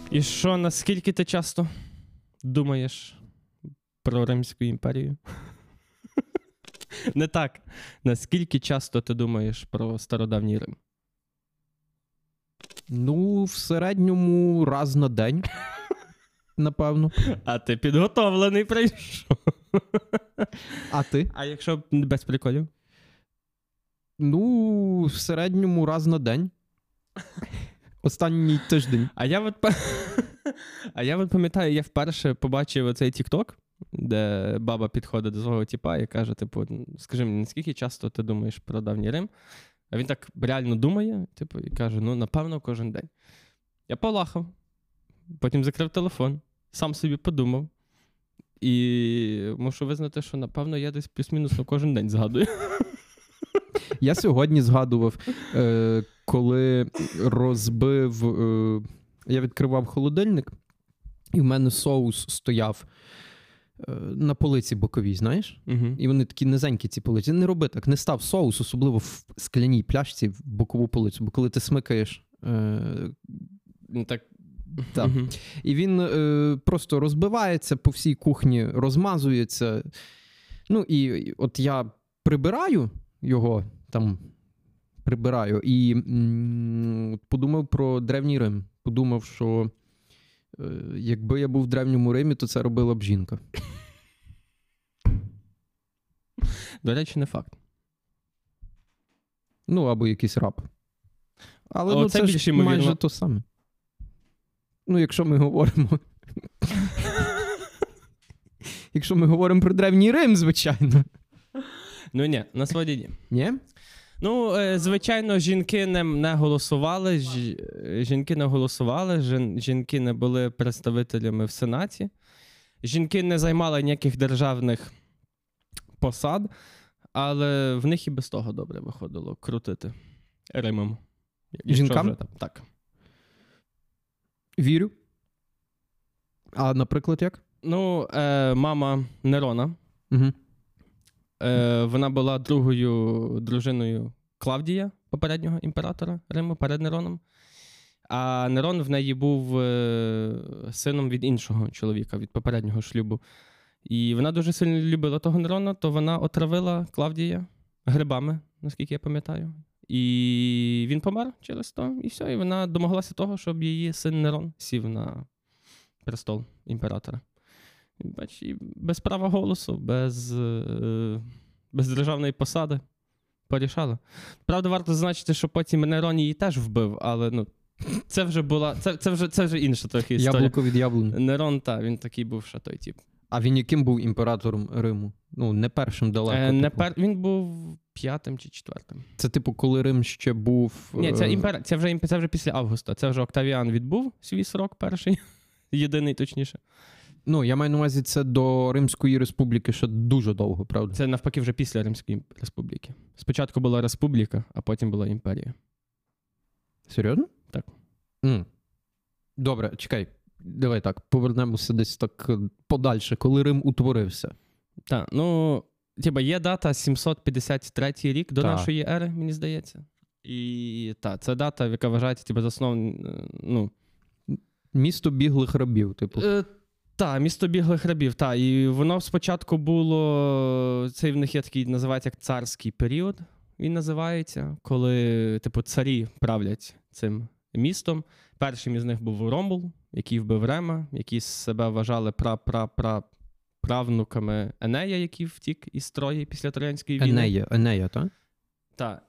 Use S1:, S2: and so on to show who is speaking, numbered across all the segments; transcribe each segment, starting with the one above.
S1: І що, наскільки ти часто думаєш про Римську імперію? Не так. Наскільки часто ти думаєш про стародавній Рим?
S2: Ну, в середньому раз на день, напевно.
S1: А ти підготовлений прийшов.
S2: А ти?
S1: А якщо без приколів?
S2: Ну, в середньому раз на день. Останній тиждень.
S1: А я от пам'ятаю, я вперше побачив оцей TikTok, де баба підходить до свого тіпа і каже, типу, скажи мені, наскільки часто ти думаєш про давній Рим? А він так реально думає, типу, і каже, ну, напевно, кожен день. Я полахав, потім закрив телефон, сам собі подумав. І мушу визнати, що, напевно, я десь плюс-мінус на кожен день згадую.
S2: Я сьогодні згадував, коли розбив... Я відкривав холодильник, і в мене соус стояв на полиці боковій, знаєш?
S1: Угу.
S2: І вони такі низенькі, ці полиці. Не роби так, не став соус, особливо в скляній пляшці в бокову полицю, бо коли ти смикаєш...
S1: Так.
S2: Так.
S1: Угу.
S2: І він просто розбивається, по всій кухні розмазується. Ну, і от я прибираю його, там, прибираю, і подумав про Древній Рим. Подумав, що якби я був в Древньому Римі, то це робила б жінка.
S1: До речі, не факт.
S2: Ну, або якийсь раб. Але ну,
S1: це
S2: ж майже то саме. Ну, якщо ми говоримо... Якщо ми говоримо про Древній Рим, звичайно.
S1: Ну, ні, насправді ні.
S2: Ні?
S1: Ну, звичайно, жінки не голосували, жінки не були представителями в Сенаті, жінки не займали ніяких державних посад, але в них і без того добре виходило крутити Римом.
S2: Жінкам?
S1: Так.
S2: Вірю. А, наприклад, як?
S1: Ну, мама Нерона.
S2: Угу.
S1: Вона була другою дружиною Клавдія, попереднього імператора Риму, перед Нероном. А Нерон в неї був сином від іншого чоловіка, від попереднього шлюбу. І вона дуже сильно любила того Нерона, то вона отравила Клавдія грибами, наскільки я пам'ятаю. І він помер через то, і все. І вона домоглася того, щоб її син Нерон сів на престол імператора. Бач, і без права голосу, без державної посади порішала. Правда, варто зазначити, що потім Нерон її теж вбив, але ну, це вже була, це вже інша трохи історія.
S2: Яблуко від яблуні.
S1: Нерон, так, він такий був ще той тип.
S2: А він яким був імператором Риму? Ну, не першим далеко.
S1: Він був 5-м чи 4-м.
S2: Це типу, коли Рим ще був...
S1: Ні, це вже після Августа. Це вже Октавіан відбув свій срок перший. Єдиний, точніше.
S2: Ну, я маю на увазі, це до Римської республіки ще дуже довго, правда?
S1: Це навпаки вже після Римської республіки. Спочатку була республіка, а потім була імперія.
S2: Серйозно?
S1: Так.
S2: Добре, чекай. Давай так, повернемося десь так подальше, коли Рим утворився.
S1: Так, ну, є дата 753 рік до нашої ери, мені здається. І це дата, яка вважається засновною,
S2: Місто біглих рабів, типу.
S1: Так, місто біглих рабів, так. І воно спочатку було, це в них є такий, називається як царський період, він називається, коли, типу, царі правлять цим містом. Першим із них був Ромул, який вбив Рема, які себе вважали правнуками Енея, який втік із Трої після Троянської війни.
S2: Енея, так?
S1: Так,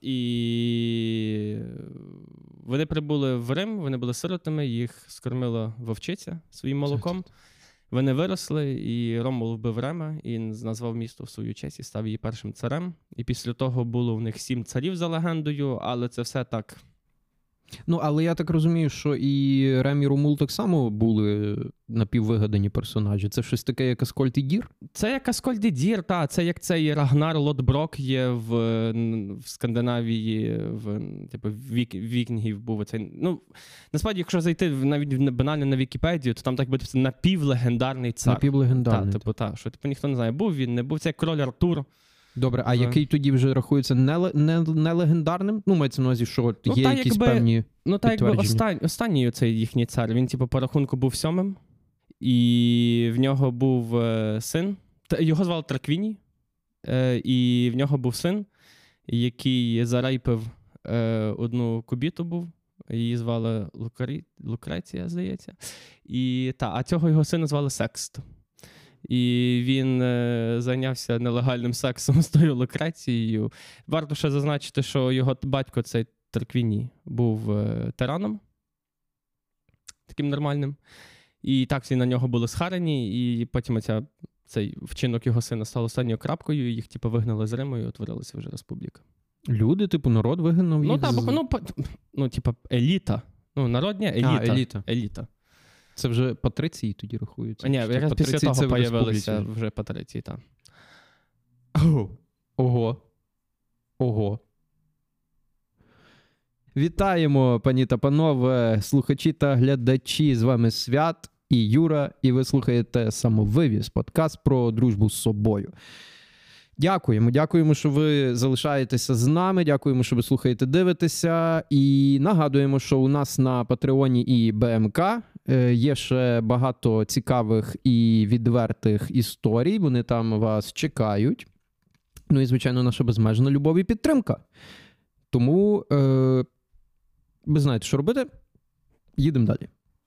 S1: і вони прибули в Рим, вони були сиротами, їх скормила вовчиця своїм молоком. Вони виросли, і Ромул вбив Рема, і назвав місто в свою честь, і став її першим царем. І після того було в них 7 царів за легендою, але це все так...
S2: Ну, але я так розумію, що і Рем, і Ромул так само були напіввигадані персонажі. Це щось таке, як Аскольд і Дір?
S1: Це як Аскольд і Дір, так. Це як цей Рагнар Лодброк є в Скандинавії, типу, вікінгів був. Ну, насправді, якщо зайти навіть банально на Вікіпедію, то там так буде напівлегендарний цар.
S2: Напівлегендарний.
S1: Що ніхто не знає, був він, не був. Це король Артур.
S2: Добре, а який тоді вже рахується не легендарним? Ну, мається на увазі, що є якісь певні підтвердження.
S1: Останній оцей їхній цар, він по рахунку був 7-м, і в нього був син, його звали Тарквіній, і в нього був син, який зарейпив одну кубіту був, її звали Лукреція, здається, а цього його сина звали Секст. І він зайнявся нелегальним сексом з тою Лукрецією. Варто ще зазначити, що його батько, цей Тарквіній, був тираном, таким нормальним. І так всі на нього були схарені, і потім цей вчинок його сина став останньою крапкою, і їх вигнали з Риму, і утворилася вже республіка.
S2: Люди, народ вигнав їх?
S1: Еліта. Народня еліта.
S2: Еліта. Це вже патриції тоді рахуються?
S1: Ні, якраз після того появилися вже патриції, так.
S2: Ого. Вітаємо, пані та панове, слухачі та глядачі. З вами Свят і Юра, і ви слухаєте «Самовивіз» – подкаст про дружбу з собою. Дякуємо, що ви залишаєтеся з нами, дякуємо, що ви слухаєте, дивитеся. І нагадуємо, що у нас на Патреоні і БМК є ще багато цікавих і відвертих історій, вони там вас чекають. Ну і, звичайно, наша безмежна любов і підтримка. Тому ви знаєте, що робити. Їдемо далі.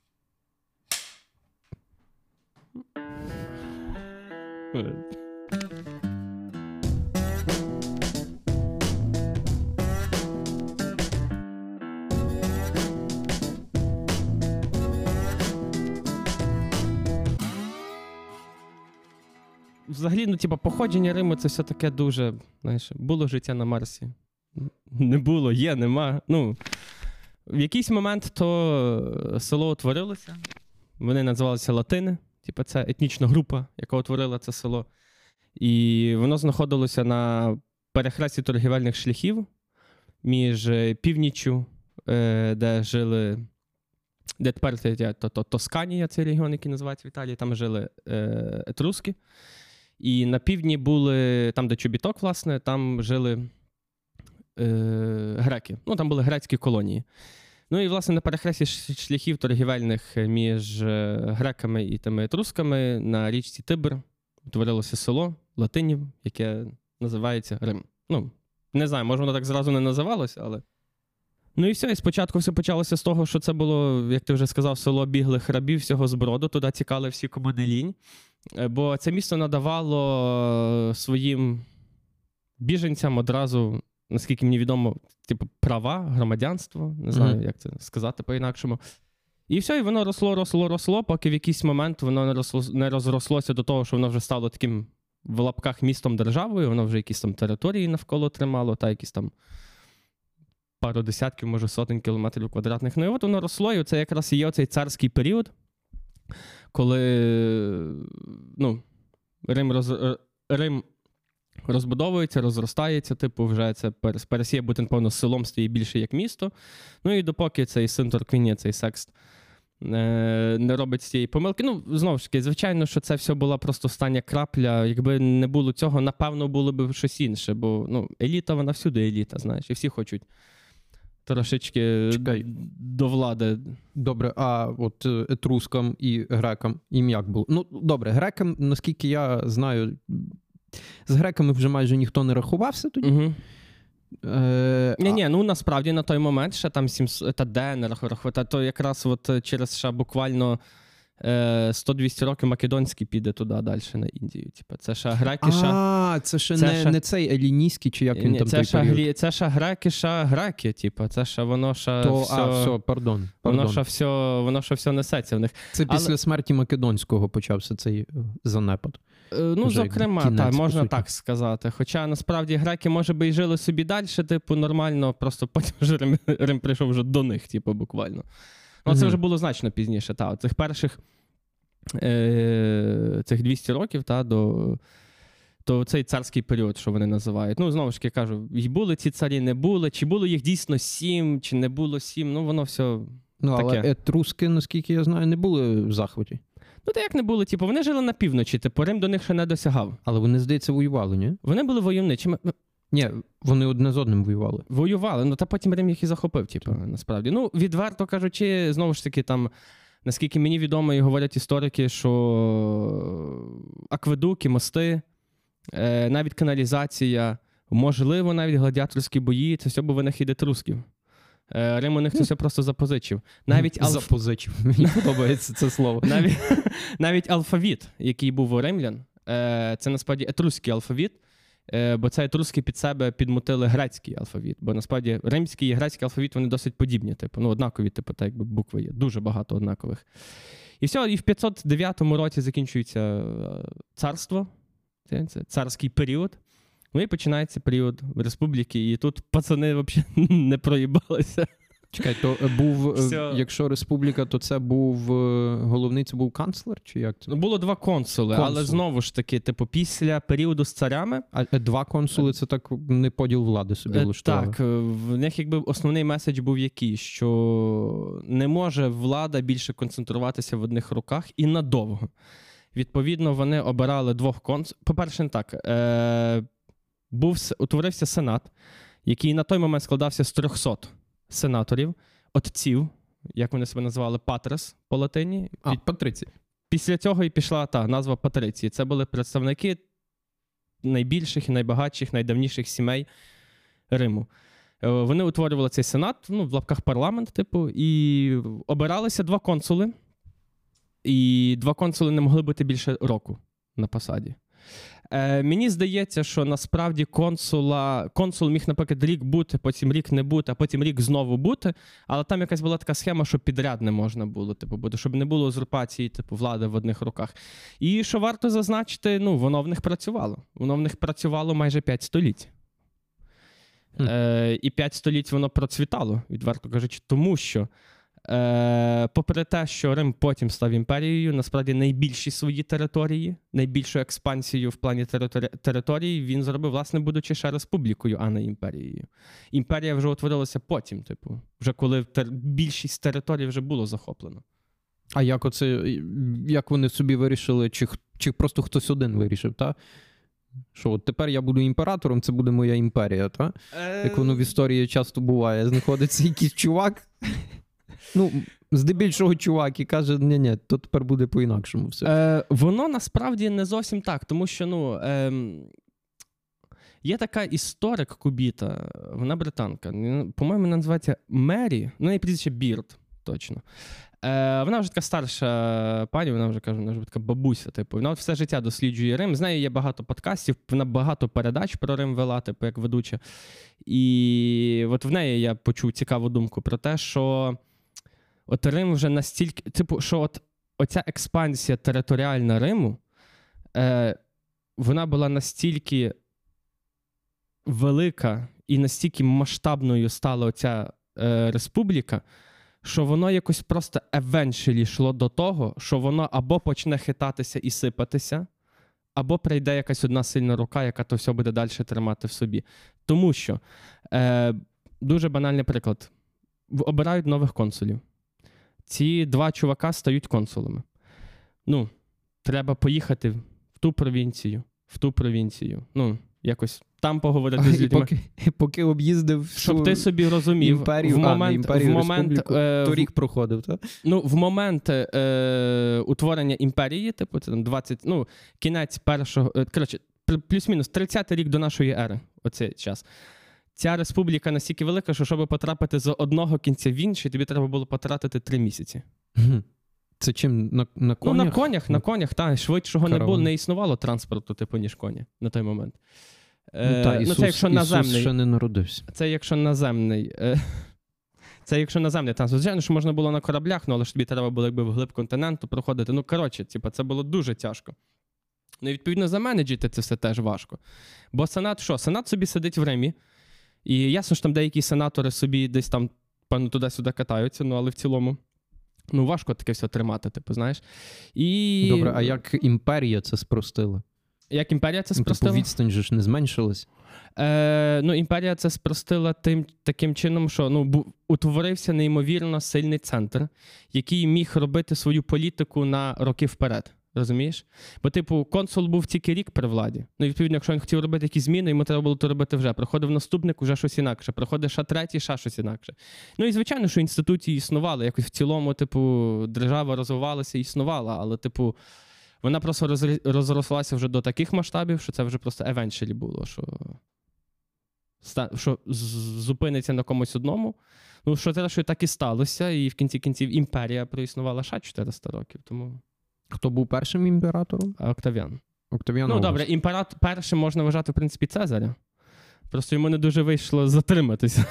S1: Взагалі, походження Риму – це все таке дуже, було життя на Марсі. Не було, є, нема. В якийсь момент то село утворилося. Вони називалися Латини. Це етнічна група, яка утворила це село. І воно знаходилося на перехресті торгівельних шляхів між північчю, де тепер Тосканія, цей регіон, який називається в Італії, там жили етруски. І на півдні були, там де Чобіток, власне, там жили греки. Там були грецькі колонії. І, власне, на перехресті шляхів торгівельних між греками і тими етрусками на річці Тибр утворилося село Латинів, яке називається Рим. Не знаю, може воно так зразу не називалося, але... І все, і спочатку все почалося з того, що це було, як ти вже сказав, село біглих рабів всього зброду, туди тікали всі, кому не лінь. Бо це місто надавало своїм біженцям одразу, наскільки мені відомо, права, громадянство, не знаю, як це сказати по-інакшому. І все, і воно росло, поки в якийсь момент воно не розрослося до того, що воно вже стало таким в лапках містом-державою, воно вже якісь там території навколо тримало, та якісь там пару десятків, може сотень кілометрів квадратних. І от воно росло, і це якраз і є оцей царський період, коли Рим розбудовується, розростається, вже це перестає бути, напевно, селом, стає більше як місто. І допоки цей син Тарквінія, цей Секст, не робить цієї помилки. Знову ж таки, звичайно, що це все була просто остання крапля. Якби не було цього, напевно, було б щось інше. Бо еліта, вона всюди еліта, знаєш, і всі хочуть трошечки до влади.
S2: Добре, а от етрускам і грекам їм як було? Добре, грекам, наскільки я знаю, з греками вже майже ніхто не рахувався тоді.
S1: Угу. Насправді на той момент ще там не рахувати, то якраз через ще буквально 100-200 років Македонський піде туди далі на Індію. Це ще греки,
S2: це ще не цей елінійський, чи як він там той період?
S1: Це ще греки, це ще воно ще воно ще все несеться в них.
S2: Це після смерті Македонського почався цей занепад.
S1: Зокрема, можна так сказати. Хоча, насправді, греки, може би, і жили собі далі, нормально, просто потім вже Рим прийшов вже до них, буквально. Це вже було значно пізніше. Цих перших цих 200 років, то цей царський період, що вони називають. Знову ж таки, кажу, і були ці царі, не були, чи було їх дійсно 7, чи не було 7, воно все таке.
S2: Але етруски, наскільки я знаю, не були в захваті.
S1: Ну, та як не були, типу, вони жили на півночі, типу, Рим до них ще не досягав.
S2: Але вони, здається, воювали, ні?
S1: Вони були войовничими.
S2: Ні, вони одне з одним воювали.
S1: Воювали, ну та потім Рим їх і захопив, типу, насправді. Ну, відверто кажучи, знову ж таки, там, наскільки мені відомо і говорять історики, що акведуки, мости, навіть каналізація, можливо, навіть гладіаторські бої, це все був винахід етрусків. Рим у них це все просто запозичив.
S2: Запозичив. Мені подобається це слово.
S1: Навіть алфавіт, який був у римлян, це насправді етруський алфавіт, бо це етруски під себе підмутили грецький алфавіт. Бо насправді римський і грецький алфавіт, вони досить подібні, типу, ну, однакові, типу, так якби букви є. Дуже багато однакових. І все, і в 509 році закінчується царство, це царський період. Ну і починається період республіки, і тут пацани взагалі не проїбалися.
S2: Чекай, то був, якщо республіка, то це був головний, це був канцлер, чи як це?
S1: Ну, було 2 консули, але знову ж таки, типу, після періоду з царями...
S2: А 2 консули – це так не поділ влади собі влаштували?
S1: Так, в них якби основний меседж був який, що не може влада більше концентруватися в одних руках і надовго. Відповідно, вони обирали 2 консулів. По-перше, не так, утворився сенат, який на той момент складався з 300 сенаторів, отців, як вони себе називали, патрес по латині.
S2: Патриці.
S1: Після цього і пішла назва патриції. Це були представники найбільших і найбагатших, найдавніших сімей Риму. Вони утворювали цей сенат, ну, в лапках парламент, типу, і обиралися 2 консули. І 2 консули не могли бути більше року на посаді. Мені здається, що насправді консул міг, наприклад, рік бути, потім рік не бути, а потім рік знову бути, але там якась була така схема, що підряд не можна було, типу, бути, щоб не було узурпації, типу, влади в одних руках. І що варто зазначити, ну, воно в них працювало. Воно в них працювало майже 5 століть. І 5 століть воно процвітало, відверто кажучи, тому що попри те, що Рим потім став імперією, насправді найбільші свої території, найбільшу експансію в плані території він зробив, власне, будучи ще республікою, а не імперією. Імперія вже утворилася потім, типу, вже коли більшість територій вже було захоплено.
S2: А як вони собі вирішили, чи просто хтось один вирішив, так? Що от тепер я буду імператором, це буде моя імперія, так? Як воно в історії часто буває. Знаходиться якийсь чувак, ну, здебільшого чувак, і каже, ні, то тепер буде по-інакшому все.
S1: Воно насправді не зовсім так, тому що, ну, є така історик Кубіта, вона британка, по-моєму, вона називається Мері, ну, її прізвище Бірд, точно. Вона вже така старша пані, вона вже така бабуся, типу. Вона все життя досліджує Рим. З нею є багато подкастів, вона багато передач про Рим вела, типу, як ведуча. І от в неї я почув цікаву думку про те, що от Рим вже настільки, типу, що от оця експансія територіальна Риму, вона була настільки велика і настільки масштабною стала оця республіка, що воно якось просто eventually йшло до того, що воно або почне хитатися і сипатися, або прийде якась одна сильна рука, яка то все буде далі тримати в собі. Тому що, дуже банальний приклад, обирають нових консулів. Ці 2 чувака стають консулами. Ну, треба поїхати в ту провінцію, ну, якось там поговорити з людьми.
S2: Поки об'їздив
S1: щоб ти собі розумів,
S2: імперію, то рік проходив, так?
S1: Ну, в момент утворення імперії, типу, це там 20, ну, кінець першого, коротше, плюс-мінус 30-й рік до нашої ери, оцей час. Ця республіка настільки велика, що щоб потрапити з одного кінця в інший, тобі треба було потратити 3 місяці.
S2: Це чим? На конях?
S1: Ну, на конях, так. Швидшого не було, не існувало транспорту, типу, ніж коні на той момент.
S2: Ісус,
S1: це якщо наземний.
S2: Ісус ще не народився.
S1: Це якщо наземний. Це якщо наземний транспорт. Звичайно, що можна було на кораблях, але ж тобі треба було якби вглиб континенту проходити. Ну, коротше, типу, це було дуже тяжко. Ну, і, відповідно, заменеджити це все теж важко. Бо Сенат, що? Сенат собі сидить в Римі, і ясно, що там деякі сенатори собі десь там, певно, туди-сюди катаються, ну, але в цілому, ну, важко таке все тримати, типу, знаєш. І...
S2: Добре, а як імперія це спростила?
S1: Як імперія це
S2: Ну,
S1: спростила?
S2: типу, відстань же ж не зменшилась.
S1: Імперія це спростила таким чином, що утворився неймовірно сильний центр, який міг робити свою політику на роки вперед. Розумієш? Бо, типу, консул був тільки рік при владі. Ну, відповідно, якщо він хотів робити якісь зміни, йому треба було то робити вже. Приходив наступник, вже щось інакше. Приходить ще третій, ще щось інакше. Ну, і, звичайно, що інституції існували. Якось в цілому, типу, держава розвивалася і існувала. Але, типу, вона просто розрослася вже до таких масштабів, що це вже просто eventually було, що зупиниться на комусь одному. Ну, що те, що так і сталося, і в кінці кінців імперія проіснувала ще 400 років. Тому...
S2: Хто був першим імператором?
S1: Октавіан.
S2: Октавіан
S1: Ну,
S2: Август.
S1: добре, імператор першим можна вважати, в принципі, Цезаря. Просто йому не дуже вийшло затриматися.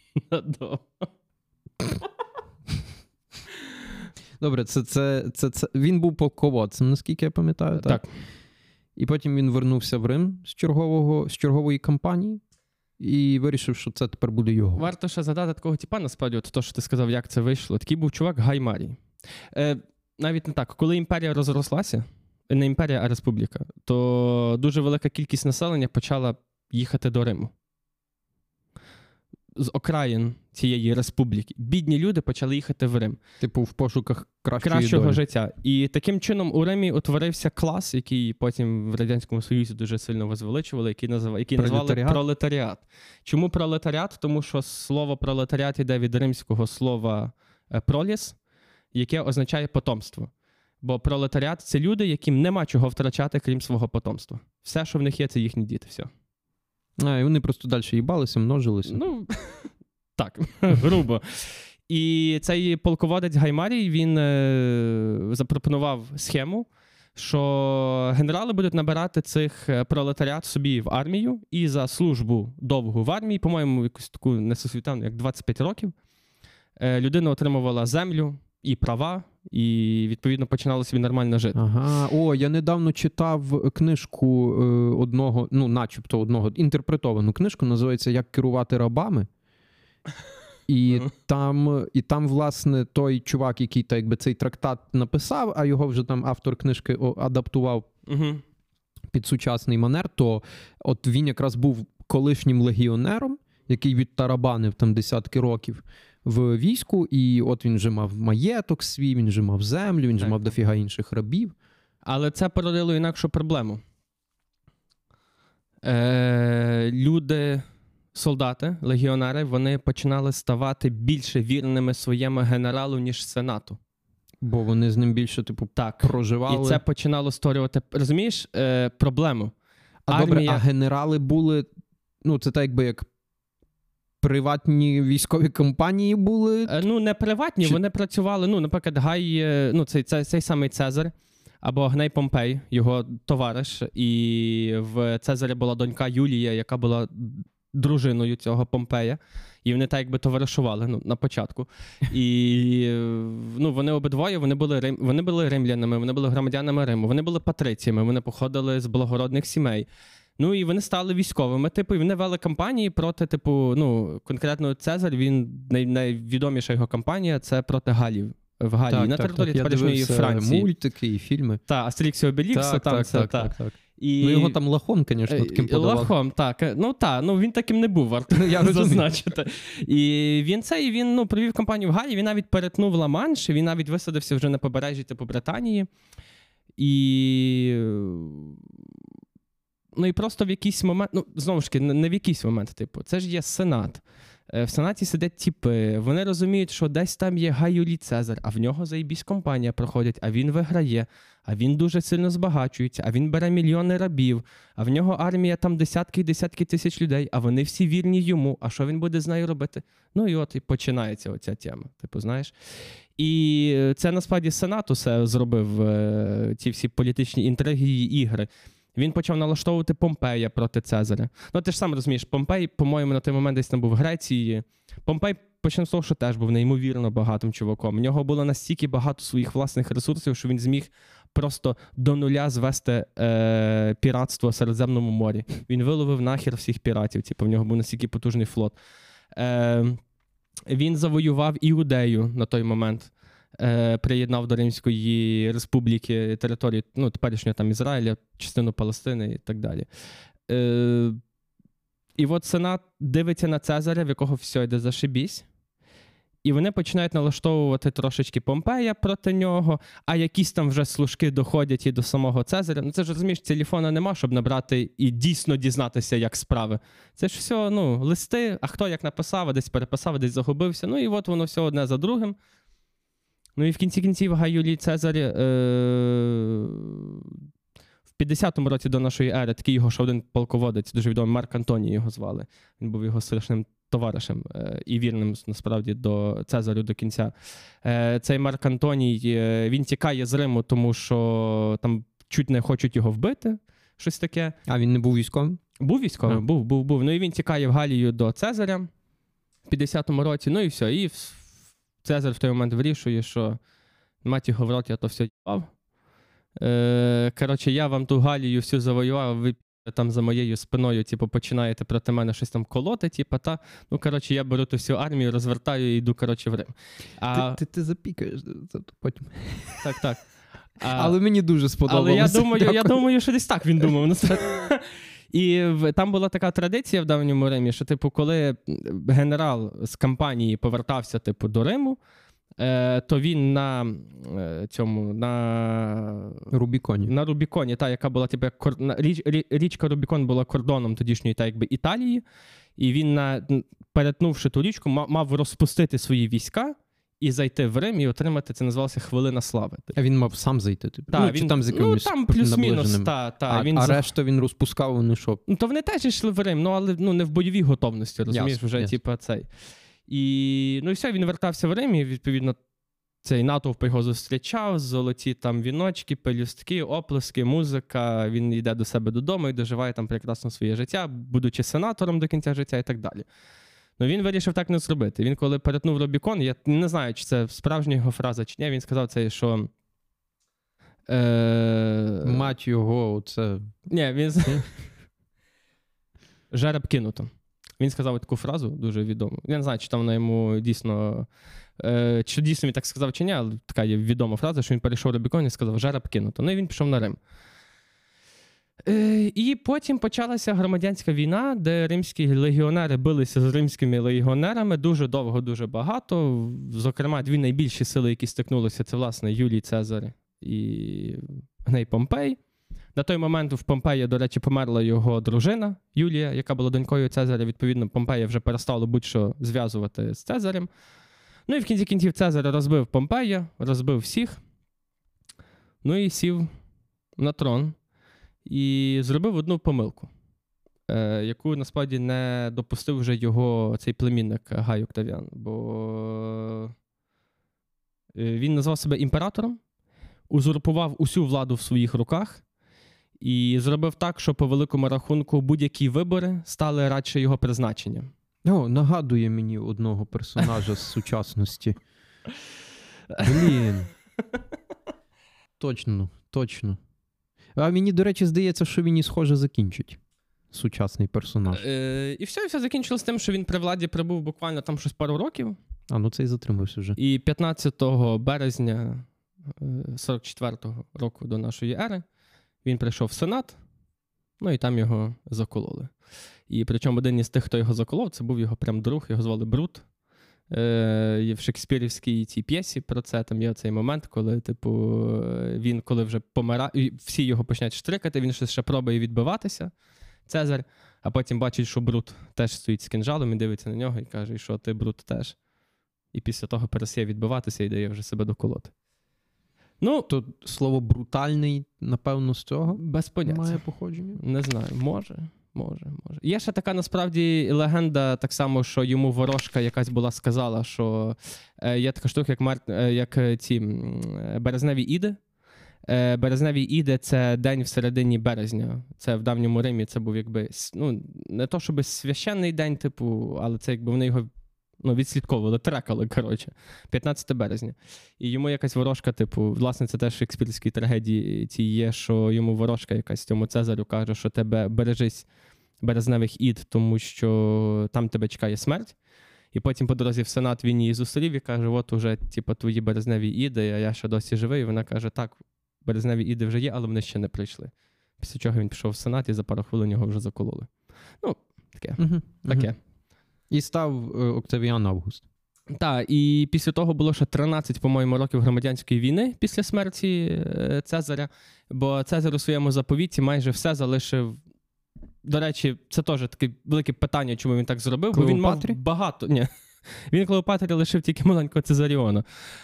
S2: Добре, це він був полководцем, наскільки я пам'ятаю. Так. І потім він вернувся в Рим з чергової кампанії і вирішив, що це тепер буде його.
S1: Варто ще задати такого типа, насправді, от то, що ти сказав, як це вийшло. Такий був чувак Гай Марій. Навіть не так. Коли імперія розрослася, не імперія, а республіка, то дуже велика кількість населення почала їхати до Риму. З окраїн цієї республіки. Бідні люди почали їхати в Рим.
S2: Типу в пошуках
S1: кращого
S2: долі.
S1: життя. І таким чином у Римі утворився клас, який потім в Радянському Союзі дуже сильно возвеличували, який назвали пролетаріат. Чому пролетаріат? Тому що слово пролетаріат йде від римського слова проліс, яке означає потомство. Бо пролетаріат – це люди, яким нема чого втрачати, крім свого потомства. Все, що в них є, це їхні діти. Все.
S2: І вони просто далі їбалися, множилися.
S1: Ну, так, грубо. І цей полководець Гай Марій, він запропонував схему, що генерали будуть набирати цих пролетаріат собі в армію, і за службу довгу в армії, по-моєму, якусь таку несосвітану, як 25 років, людина отримувала землю і права, і, відповідно, починало собі нормально жити.
S2: Ага. Я недавно читав книжку начебто одного, інтерпретовану книжку, називається «Як керувати рабами». І там, власне, той чувак, який цей трактат написав, а його вже там автор книжки адаптував під сучасний манер, то от він якраз був колишнім легіонером, який відтарабанив там десятки років в війську, і от він вже мав маєток свій, він вже мав землю, він вже мав дофіга інших рабів.
S1: Але це породило інакшу проблему. Люди, солдати, легіонери, вони починали ставати більше вірними своєму генералу, ніж сенату.
S2: Бо вони з ним більше, проживали.
S1: І це починало створювати, розумієш, проблему.
S2: Добре, а генерали були, це так як приватні військові компанії були?
S1: Не приватні, вони працювали, наприклад, Гай, цей самий Цезар, або Гней Помпей, його товариш, і в Цезаря була донька Юлія, яка була дружиною цього Помпея, і вони так товаришували, на початку. І, вони обидвоє, вони були римлянами, вони були громадянами Риму, вони були патриціями, вони походили з благородних сімей. І вони стали військовими, і вони вели кампанії проти, конкретно Цезар, найвідоміша його кампанія – це проти галів в Галії, на території теперішньої Франції.
S2: Мультики і фільми.
S1: Так, Астерікс і Обелікс,
S2: так. Його там лахом, звісно, таким подавав.
S1: Лахом, так. Він таким не був, варто зазначити. І він провів кампанію в Галії, він навіть перетнув Ла-Манш, він навіть висадився вже на побережжі Британії. І просто в якийсь момент, знову ж таки, не в якийсь момент, це ж є Сенат. В Сенаті сидять тіпи, вони розуміють, що десь там є Гай Юлій Цезар, а в нього заєбісь компанія проходить, а він виграє, а він дуже сильно збагачується, а він бере мільйони рабів, а в нього армія там десятки і десятки тисяч людей, а вони всі вірні йому, а що він буде з нею робити? І починається оця тема, знаєш. І це насправді Сенат усе зробив, ці всі політичні інтриги і ігри. Він почав налаштовувати Помпея проти Цезаря. Ти ж сам розумієш, Помпей, по-моєму, на той момент десь там був в Греції. Помпей, почнемо з того, що теж був неймовірно багатим чуваком. У нього було настільки багато своїх власних ресурсів, що він зміг просто до нуля звести піратство в Середземному морі. Він виловив нахер всіх піратів, в нього був настільки потужний флот. Він завоював Іудею на той момент. приєднав до Римської республіки територію, ну, теперішнього там Ізраїля, частину Палестини і так далі. І от Сенат дивиться на Цезаря, в якого все йде зашибісь, і вони починають налаштовувати трошечки Помпея проти нього, а якісь там вже служки доходять і до самого Цезаря. Ну це ж, розумієш, телефона нема, щоб набрати і дійсно дізнатися, як справи. Це ж все, ну, листи, а хто як написав, а десь переписав, а десь загубився. Ну і от воно все одне за другим. Ну і в кінці кінців Гай Юлій Цезар в 50-му році до нашої ери, такий його ще один полководець, дуже відомий, Марк Антоній його звали. Він був його страшним товаришем і вірним, насправді, до Цезарю до кінця. Цей Марк Антоній, він тікає з Риму, тому що там чуть не хочуть його вбити, щось таке.
S2: А він не був військовим?
S1: Був військовим, був. Ну і він тікає в Галію до Цезаря в 50-му році, ну і все. І Цезар в той момент вирішує, що мать його в рот, я то все їбав. Коротше, я вам ту Галію всю завоював, ви там за моєю спиною, типу, починаєте проти мене щось там колоти, типу, та. Ну, коротше, я беру ту всю армію, розвертаю і йду, коротше, в Рим.
S2: Ти запікаєш потім.
S1: Так.
S2: Але мені дуже сподобалося.
S1: Але я думаю, що десь так він думав. І там була така традиція в давньому Римі, що, типу, коли генерал з кампанії повертався, типу, до Риму, то він на
S2: Рубіконі.
S1: На Рубіконі, та, яка була, типу, річка Рубікон була кордоном тодішньої, та, якби, Італії, і він, перетнувши ту річку, мав розпустити свої війська і зайти в Рим і отримати, це називалося хвилина слави.
S2: А він мав сам зайти? Типу?
S1: Та, він,
S2: там з якимось
S1: там плюс-мінус,
S2: А решта він розпускав, вони що?
S1: Ну, то вони теж йшли в Рим, ну, але не в бойовій готовності, розумієш, вже, типу, цей. І, ну, і все, він вертався в Рим, і, відповідно, цей натовп його зустрічав, золоті там віночки, пелюстки, оплески, музика, він йде до себе додому і доживає там прекрасно своє життя, будучи сенатором до кінця життя і так далі. Ну, він вирішив так не зробити. Він, коли перетнув Рубікон, я не знаю, чи це справжня його фраза, чи ні, він сказав це, що...
S2: Мать його, оце...
S1: Ні, він... Жереб кинуто. Він сказав таку фразу, дуже відому. Я не знаю, чи там вона йому дійсно... Чи дійсно він так сказав, чи ні, але така є відома фраза, що він перейшов Рубікон і сказав «жереб кинуто». Ну і він пішов на Рим. І потім почалася громадянська війна, де римські легіонери билися з римськими легіонерами дуже довго, дуже багато. Зокрема, дві найбільші сили, які стикнулися, це, власне, Юлій Цезар і Гней Помпей. На той момент в Помпея, до речі, померла його дружина Юлія, яка була донькою Цезаря. Відповідно, Помпея вже перестало будь-що зв'язувати з Цезарем. Ну і в кінці кінців Цезар розбив Помпея, розбив всіх. Ну і сів на трон. І зробив одну помилку, яку, насправді, не допустив вже його цей племінник Гай Октавіан. Бо він назвав себе імператором, узурпував усю владу в своїх руках і зробив так, що по великому рахунку будь-які вибори стали радше його призначенням.
S2: О, нагадує мені одного персонажа з сучасності. Блін. Точно. А мені, до речі, здається, що він і схоже закінчить. Сучасний персонаж.
S1: І все закінчилось тим, що він при владі прибув буквально там щось пару років.
S2: Ну це і затримався вже.
S1: І 15 березня 44-го року до нашої ери він прийшов в Сенат, ну і там його закололи. І причому один із тих, хто його заколов, це був його прям друг, його звали Брут. В шекспірівській цій п'єсі про це, там є цей момент, коли, типу, він, коли вже помирає, всі його почнуть штрикати, він ще пробує відбиватися, Цезар, а потім бачить, що Брут теж стоїть з кинджалом і дивиться на нього і каже, що ти, Брут, теж. І після того перестає відбиватися і дає вже себе доколоти. Ну,
S2: то слово брутальний, напевно, з цього
S1: без поняття.
S2: Має походження?
S1: Не знаю, може. Є ще така, насправді, легенда, так само, що йому ворожка якась була сказала, що є така штука, як ці березневі іди. Березневі іди – це день в середині березня. Це в давньому Римі, це був якби, ну, не то, щоб священний день, типу, але це якби вони його відслідковували, трекали, коротше, 15 березня. І йому якась ворожка, типу, власне, це теж в шекспірській трагедії ці є, що йому ворожка якась цьому Цезарю каже, що тебе бережись березневих ід, тому що там тебе чекає смерть. І потім по дорозі в Сенат він її зустрів і каже, от уже типу, твої березневі іди, а я ще досі живий. І вона каже, так, березневі іди вже є, але вони ще не прийшли. Після чого він пішов в Сенат і за пару хвилин його вже закололи. Ну, таке. Таке.
S2: І став Октавіан Август.
S1: Так, і після того було ще 13, по-моєму, років громадянської війни після смерті Цезаря, бо Цезар у своєму заповіті майже все залишив. До речі, це теж таке велике питання, чому він так зробив, бо він мав багато... Ні, він Клеопатрі лишив тільки маленького Цезаріона.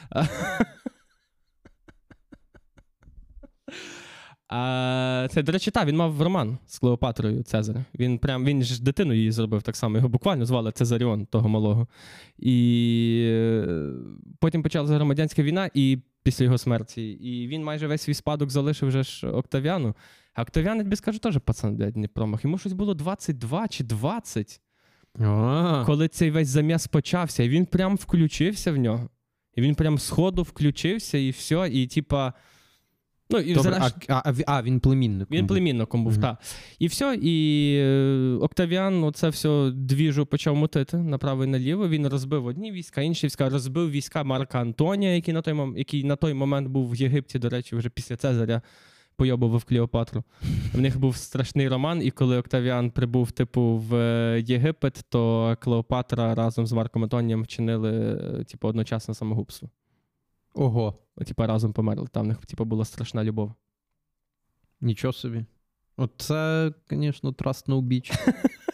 S1: Це, до речі, він мав роман з Клеопатрою Цезаря. Він ж дитину її зробив так само. Його буквально звали Цезаріон, того малого. І потім почалася громадянська війна і після його смерті. І він майже весь свій спадок залишив вже ж Октавіану. А Октавіан, я тобі скажу, теж пацан, блядь, не промах. Йому щось було 22 чи 20. Коли цей весь заміс почався. І він прям включився в нього. І він прям сходу включився і все. І типа... Ну, і
S2: добре, він племінник.
S1: Він племінником був, так. І все, і Октавіан оце все двіжу почав мутити направо і наліво. Він розбив одні війська, інші війська, розбив війська Марка Антонія, який на той момент був в Єгипті, до речі, вже після Цезаря пойобував Клеопатру. В них був страшний роман, і коли Октавіан прибув, в Єгипет, то Клеопатра разом з Марком Антонієм вчинили, одночасно самогубство.
S2: Ого.
S1: Разом померли. Там в них, була страшна любов.
S2: Нічого собі. Оце, звісно, trust no bitch.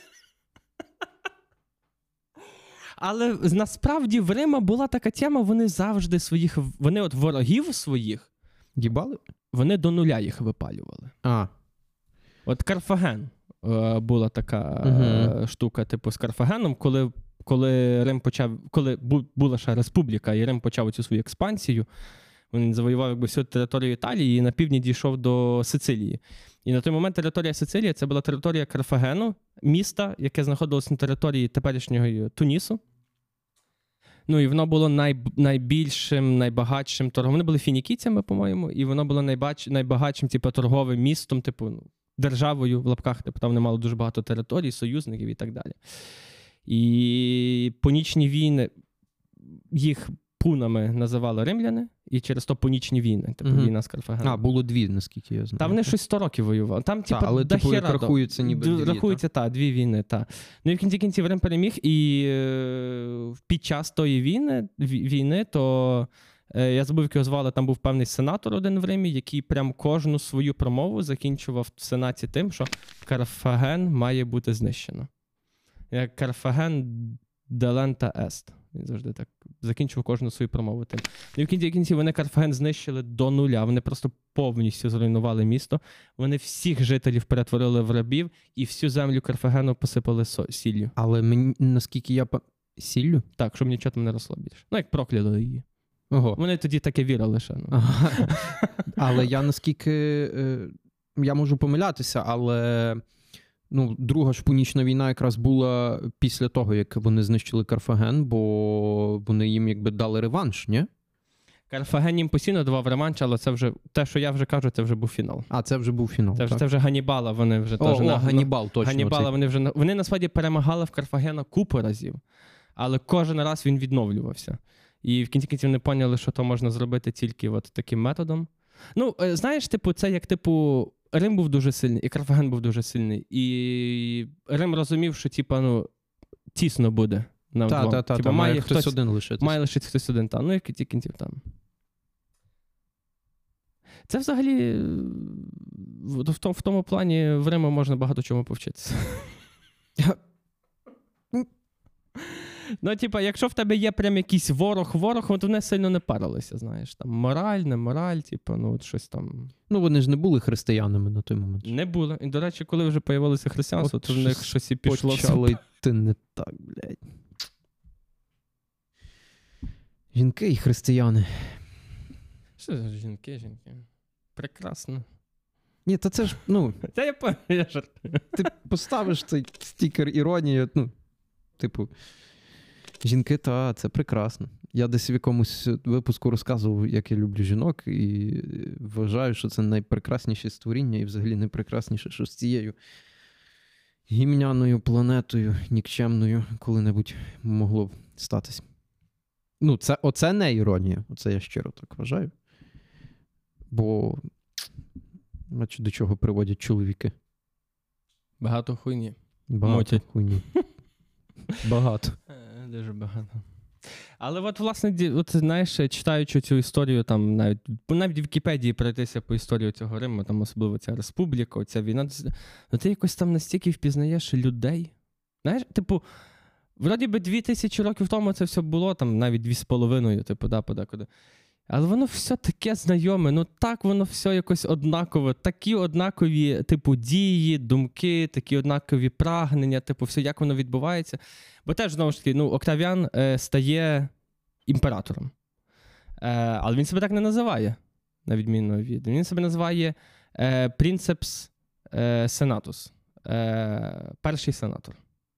S1: Але насправді в Рима була така тема, вони завжди вони ворогів своїх
S2: їбали?
S1: Вони до нуля їх випалювали. От Карфаген була така штука, з Карфагеном, коли Рим коли була ще республіка, і Рим почав цю свою експансію, він завоював всю територію Італії і на півдні дійшов до Сицилії. І на той момент територія Сицилії – це була територія Карфагену, міста, яке знаходилось на території теперішнього Тунісу. Ну, і воно було найбільшим, найбагатшим торговим. Вони були фінікійцями, по-моєму, і воно було найбагатшим торговим містом, державою в лапках. Там вони мали дуже багато територій, союзників і так далі. І понічні війни, їх пунами називали римляни, і через то понічні війни, війна з Карфагеном.
S2: Було дві, наскільки я знаю.
S1: Там вони щось 100 років воювали. Там,
S2: але як рахуються ніби дві.
S1: Рахуються, дві війни, Ну і в кінці кінців Рим переміг, і під час тої війни, то я забув, як його звали, там був певний сенатор один в Римі, який прям кожну свою промову закінчував в Сенаті тим, що Карфаген має бути знищено. Як Карфаген делента ест. Він завжди так закінчив кожну свою промову тим. І в кінці вони Карфаген знищили до нуля. Вони просто повністю зруйнували місто. Вони всіх жителів перетворили в рабів і всю землю Карфагену посипали сіллю.
S2: Але наскільки я... Сіллю?
S1: Так, щоб нічого там не росло більше. Ну, як прокляли її.
S2: Ого.
S1: Вони тоді таке вірили ще.
S2: Але я наскільки... Я можу помилятися, але... Друга ж Пунічна війна якраз була після того, як вони знищили Карфаген, бо вони їм дали реванш, ні?
S1: Карфаген їм постійно давав реванш, але це вже, те, що я вже кажу, це вже був фінал.
S2: Це вже був фінал,
S1: Це вже Ганнібала вони вже теж...
S2: Ганнібал, точно.
S1: Ганнібала вони насправді перемагали в Карфагена купу разів, але кожен раз він відновлювався. І в кінці кінців вони поняли, що то можна зробити тільки таким методом. Знаєш, це як, Рим був дуже сильний, і Карфаген був дуже сильний. І Рим розумів, що, тісно буде нам двом.
S2: Має хтось один лишитися.
S1: Має лишитися хтось один, Ну, і в кінці кінців там. Це взагалі в тому плані в Риму можна багато чому повчитися. Якщо в тебе є прям якийсь ворог, от вони сильно не парилися, знаєш. Там мораль, не мораль, щось там.
S2: Вони ж не були християнами на той момент.
S1: Не були. І, до речі, коли вже появилося християнство, то в них щось і пішло.
S2: Почало йти не так, блядь. Жінки і християни.
S1: Що за жінки? Прекрасно.
S2: Ні, то це ж,
S1: Та я пам'ятаю, жартую.
S2: Ти поставиш цей стікер іронії, жінки, це прекрасно. Я десь в якомусь випуску розказував, як я люблю жінок, і вважаю, що це найпрекрасніше створіння, і взагалі найпрекрасніше, що з цією гімняною планетою, нікчемною, коли-небудь могло б статись. Ну, оце не іронія. Оце я щиро так вважаю. Бо, бачу, до чого приводять чоловіки.
S1: Багато хуйні.
S2: Багато хуйні. Багато.
S1: Дуже багато. Але от, власне, от, знаєш, читаючи цю історію, там навіть в Вікіпедії пройтися по історії цього Риму, там особливо ця республіка, оця війна, ну ти якось там настільки впізнаєш людей. Знаєш, типу, вроді би 2000 років тому це все було, там навіть 2,5, типу, подекуди. Але воно все таке знайоме, ну так воно все якось однакове, такі однакові, типу, дії, думки, такі однакові прагнення, типу, все, як воно відбувається. Бо теж, знову ж таки, ну, Октавіан стає імператором. Але він себе так не називає, на відміну від. Він себе називає Princeps Senatus, перший сенатор.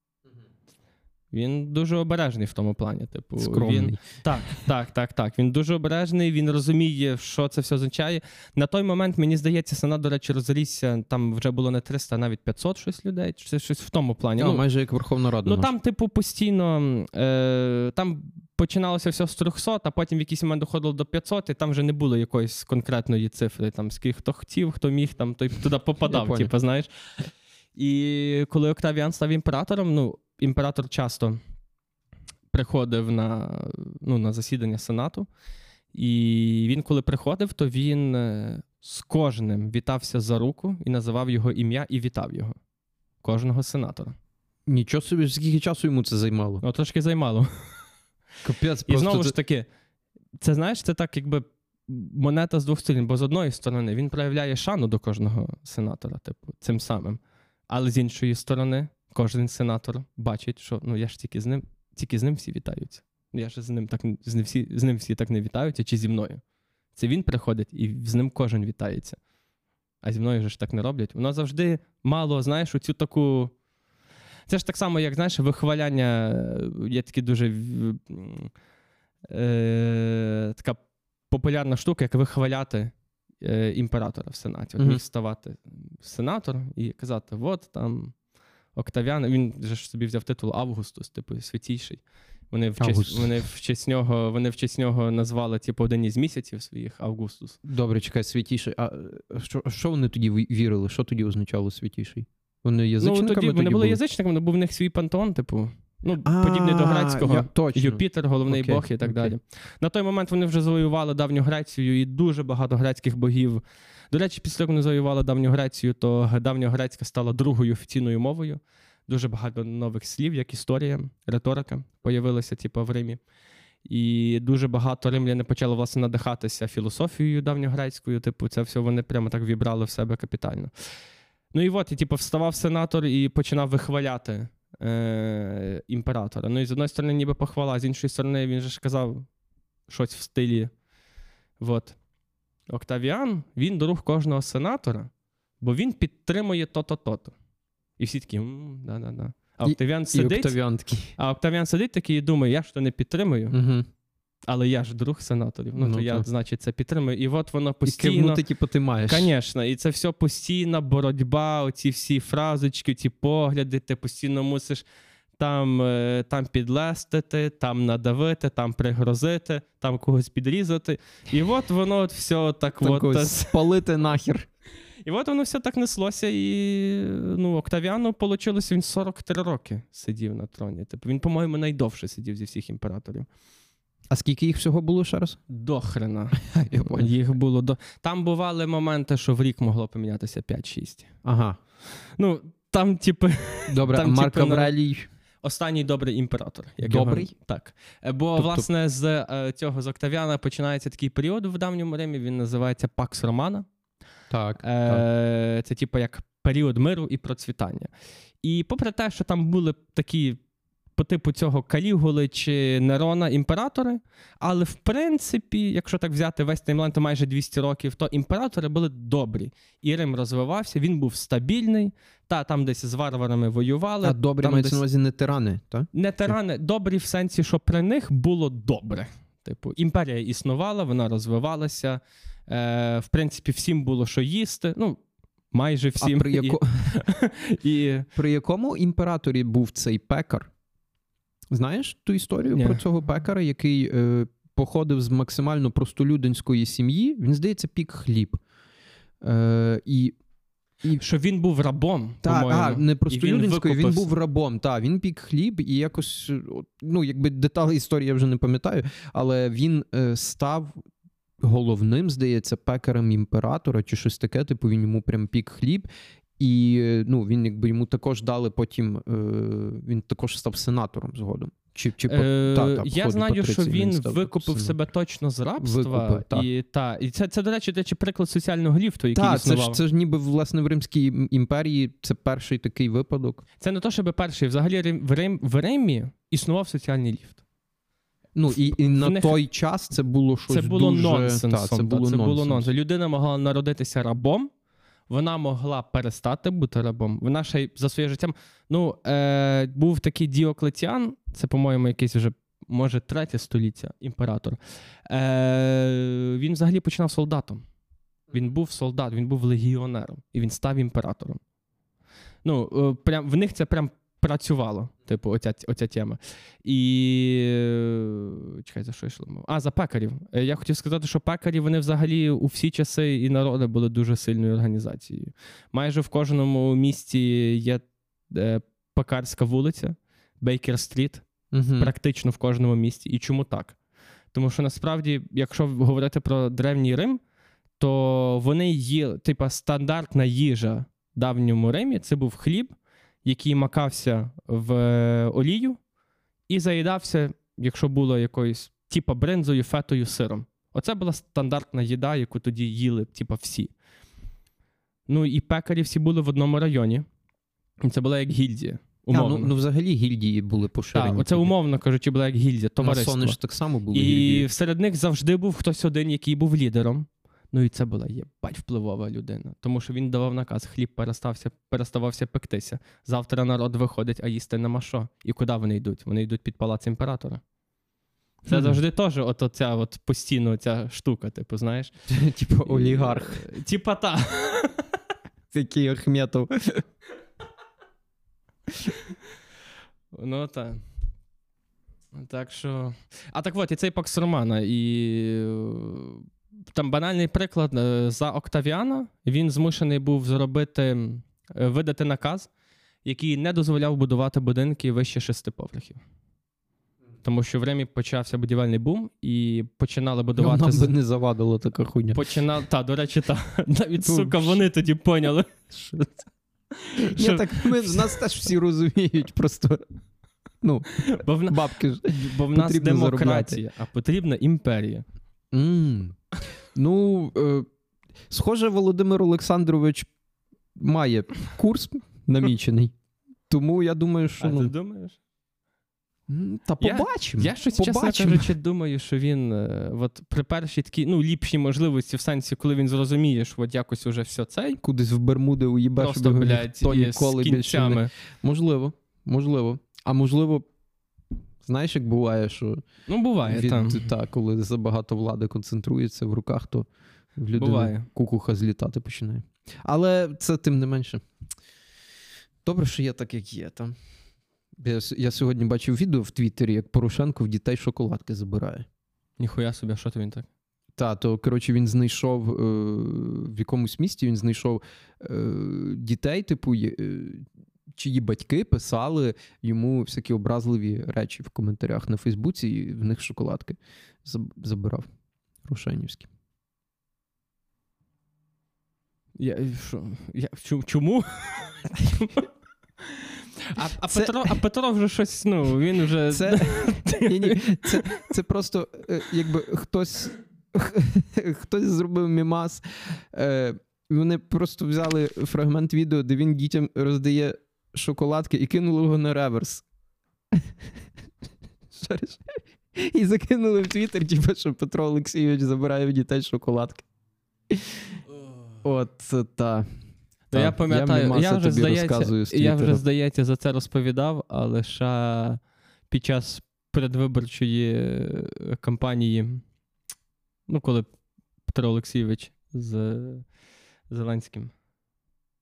S1: Він дуже обережний в тому плані. Типу,
S2: скромний.
S1: Так. Він дуже обережний, він розуміє, що це все означає. На той момент, мені здається, Сенат, до речі, розрісся, там вже було не 300, а навіть 500 щось людей. Це щось в тому плані.
S2: Ну, майже як Верховна Рада.
S1: Ну, там, типу, постійно, там починалося все з 300, а потім в якийсь момент доходило до 500, і там вже не було якоїсь конкретної цифри. Там, скільки хто хотів, хто міг, там, той туди попадав, типу, знаєш. І коли Октавіан став імператором, ну, імператор часто приходив на засідання Сенату, і він, коли приходив, то він з кожним вітався за руку і називав його ім'я і вітав його. Кожного сенатора.
S2: Нічого собі, скільки часу йому це займало?
S1: Ну, трошки займало.
S2: Капець,
S1: і знову ж таки, це, знаєш, це так, якби монета з двох сторін, бо з одної сторони він проявляє шану до кожного сенатора, типу, цим самим. Але з іншої сторони, кожен сенатор бачить, що ну я ж тільки з ним всі вітаються. Я ж з ним всі так не вітаються, чи зі мною. Це він приходить, і з ним кожен вітається. А зі мною ж так не роблять. Воно завжди мало, знаєш, оцю таку... Це ж так само, як, знаєш, вихваляння, є такі дуже така популярна штука, як вихваляти імператора в Сенаті. От міг ставати сенатор і казати, от там Октавіан, він же ж собі взяв титул Августус, типу, святійший. Вони в честь нього назвали, типу, один із місяців своїх Августус.
S2: Добре, чекай, святійший. А що вони тоді вірили? Що тоді означало святійший? Вони язичниками тоді
S1: вони були язичниками, був в них свій пантеон, типу, ну, подібний до грецького. Юпітер, головний бог і так далі. На той момент вони вже завоювали Давню Грецію і дуже багато грецьких богів. До речі, після того, як вони завоювали Давню Грецію, то давньогрецька стала другою офіційною мовою. Дуже багато нових слів, як історія, риторика появилася, типу, в Римі. І дуже багато римляни почали, власне, надихатися філософією давньогрецькою, типу, це все вони прямо так вібрали в себе капітально. Ну і от, і, типу, вставав сенатор і починав вихваляти імператора. Ну і з одної сторони ніби похвала, з іншої сторони він же ж казав щось в стилі. От. Октавіан, він друг кожного сенатора, бо він підтримує то-то, то-то. І всі такі, да-да-да. А Октавіан сидить такий і думає, я ж то не підтримую, але я ж друг сенаторів. Ну, то я, значить, це підтримую. І от воно постійно...
S2: І кивнути, типу, ти маєш.
S1: Звісно. І це все постійна боротьба, оці всі фразочки, ці погляди, ти постійно мусиш там підлестити, там надавити, там пригрозити, там когось підрізати. І от воно все так от...
S2: спалити нахер.
S1: І от воно все так неслося, і Октавіану вийшло, він 43 роки сидів на троні. Тобто він, по-моєму, найдовше сидів зі всіх імператорів.
S2: А скільки їх всього було ще раз?
S1: Дохрена. Їх було Там бували моменти, що в рік могло помінятися 5-6.
S2: Ага.
S1: Ну, там, типу...
S2: Добре, а Марк Аврелій?
S1: Останній добрий імператор.
S2: Добрий?
S1: Так. Бо, власне, з Октавіана починається такий період в Давньому Римі, він називається Пакс Романа.
S2: Так.
S1: Це, типу, як період миру і процвітання. І попри те, що там були такі по типу цього Калігули чи Нерона імператори, але в принципі, якщо так взяти весь таймлайн, то майже 200 років, то імператори були добрі. І Рим розвивався, він був стабільний, там десь з варварами воювали.
S2: А добрі мається на увазі не тирани, так?
S1: Не тирани, добрі в сенсі, що при них було добре. Типу, імперія існувала, вона розвивалася, в принципі, всім було що їсти. Ну, майже всім.
S2: При якому імператорі був цей пекар? Знаєш ту історію про цього пекара, який походив з максимально простолюдинської сім'ї? Він, здається, пік хліб.
S1: Що він був рабом, по-моєму.
S2: Не простолюдинською, він був рабом. Він пік хліб і якось, якби деталі історії я вже не пам'ятаю, але він став головним, здається, пекарем імператора чи щось таке, типу він йому прям пік хліб. І він якби йому також дали потім, він також став сенатором згодом.
S1: Я знаю, що він викупив себе точно з рабства. І це, до речі, приклад соціального ліфту, який існував.
S2: Це ж ніби, власне, в Римській імперії це перший такий випадок.
S1: Це не то, щоб перший. Взагалі в Римі існував соціальний ліфт.
S2: І на той час це було щось дуже...
S1: Це було нонсенсом. Це було нонсенс. Людина могла народитися рабом, вона могла перестати бути рабом. Вона ще й за своє життям... був такий Діоклетіан, це, по-моєму, якийсь вже, може, 3 століття імператор. Він взагалі починав солдатом. Він був солдат, він був легіонером. І він став імператором. В них це прям працювало, типу, оця тема. Чекай, за що йшло мова? За пекарів. Я хотів сказати, що пекарі, вони взагалі у всі часи і народи були дуже сильною організацією. Майже в кожному місті є пекарська вулиця, Бейкер-стріт, практично в кожному місті. І чому так? Тому що, насправді, якщо говорити про Древній Рим, то вони їли, стандартна їжа в давньому Римі, це був хліб, який макався в олію і заїдався, якщо було якоюсь, бринзою, фетою, сиром. Оце була стандартна їда, яку тоді їли, всі. І пекарі всі були в одному районі. Це була як гільдія. Умовно.
S2: Взагалі гільдії були поширені.
S1: Так, оце умовно кажучи, була як гільдія, товариство.
S2: Масони ж так само були гільдії.
S1: І серед них завжди був хтось один, який був лідером. І це була впливова людина. Тому що він давав наказ, хліб переставався пектися. Завтра народ виходить, а їсти нема що. І куди вони йдуть? Вони йдуть під палац імператора. Це завжди теж оця постійно ця штука, знаєш.
S2: Олігарх.
S1: Та.
S2: Такий Ахметов.
S1: Так. Так що... і цей Пакс Романа. І... Там банальний приклад. За Октавіана він змушений був видати наказ, який не дозволяв будувати будинки вище 6 поверхів. Тому що в Римі почався будівельний бум і починали будувати...
S2: Нам би не завадило така хуйня.
S1: До речі, навіть, вони тоді поняли.
S2: Нас теж всі розуміють, просто... бабки ж.
S1: Бо в нас демократія, а потрібна імперія.
S2: Схоже, Володимир Олександрович має курс намічений. Тому я думаю, що...
S1: ти думаєш?
S2: Та побачимо.
S1: Я щось, чесно кажучи, думаю, що він при першій такій, ліпшій можливості, в сенсі, коли він зрозуміє, що якось уже все цей...
S2: Кудись в Бермуди уїбеш,
S1: просто, блядь, ніколи з кінцями.
S2: Можливо. А можливо, знаєш, як буває, що...
S1: буває,
S2: коли забагато влади концентрується в руках, то в людини кукуха злітати починає. Але це тим не менше. Добре, що є так, як є. Я сьогодні бачив відео в Твіттері, як Порошенко в дітей шоколадки забирає.
S1: Ніхуя собі, що то він так?
S2: Він знайшов в якомусь місті, він знайшов дітей, чиї батьки писали йому всякі образливі речі в коментарях на Фейсбуці, і в них шоколадки забирав Рошенівські.
S1: Чому? А Петро вже щось, він вже...
S2: Це просто, якби хтось зробив мімас. Вони просто взяли фрагмент відео, де він дітям роздає шоколадки і кинули його на реверс. І закинули в Твіттер, що Петро Олексійович забирає в дітей шоколадки.
S1: Я пам'ятаю, я вже, здається, за це розповідав, але ще під час передвиборчої кампанії, коли Петро Олексійович з Зеленським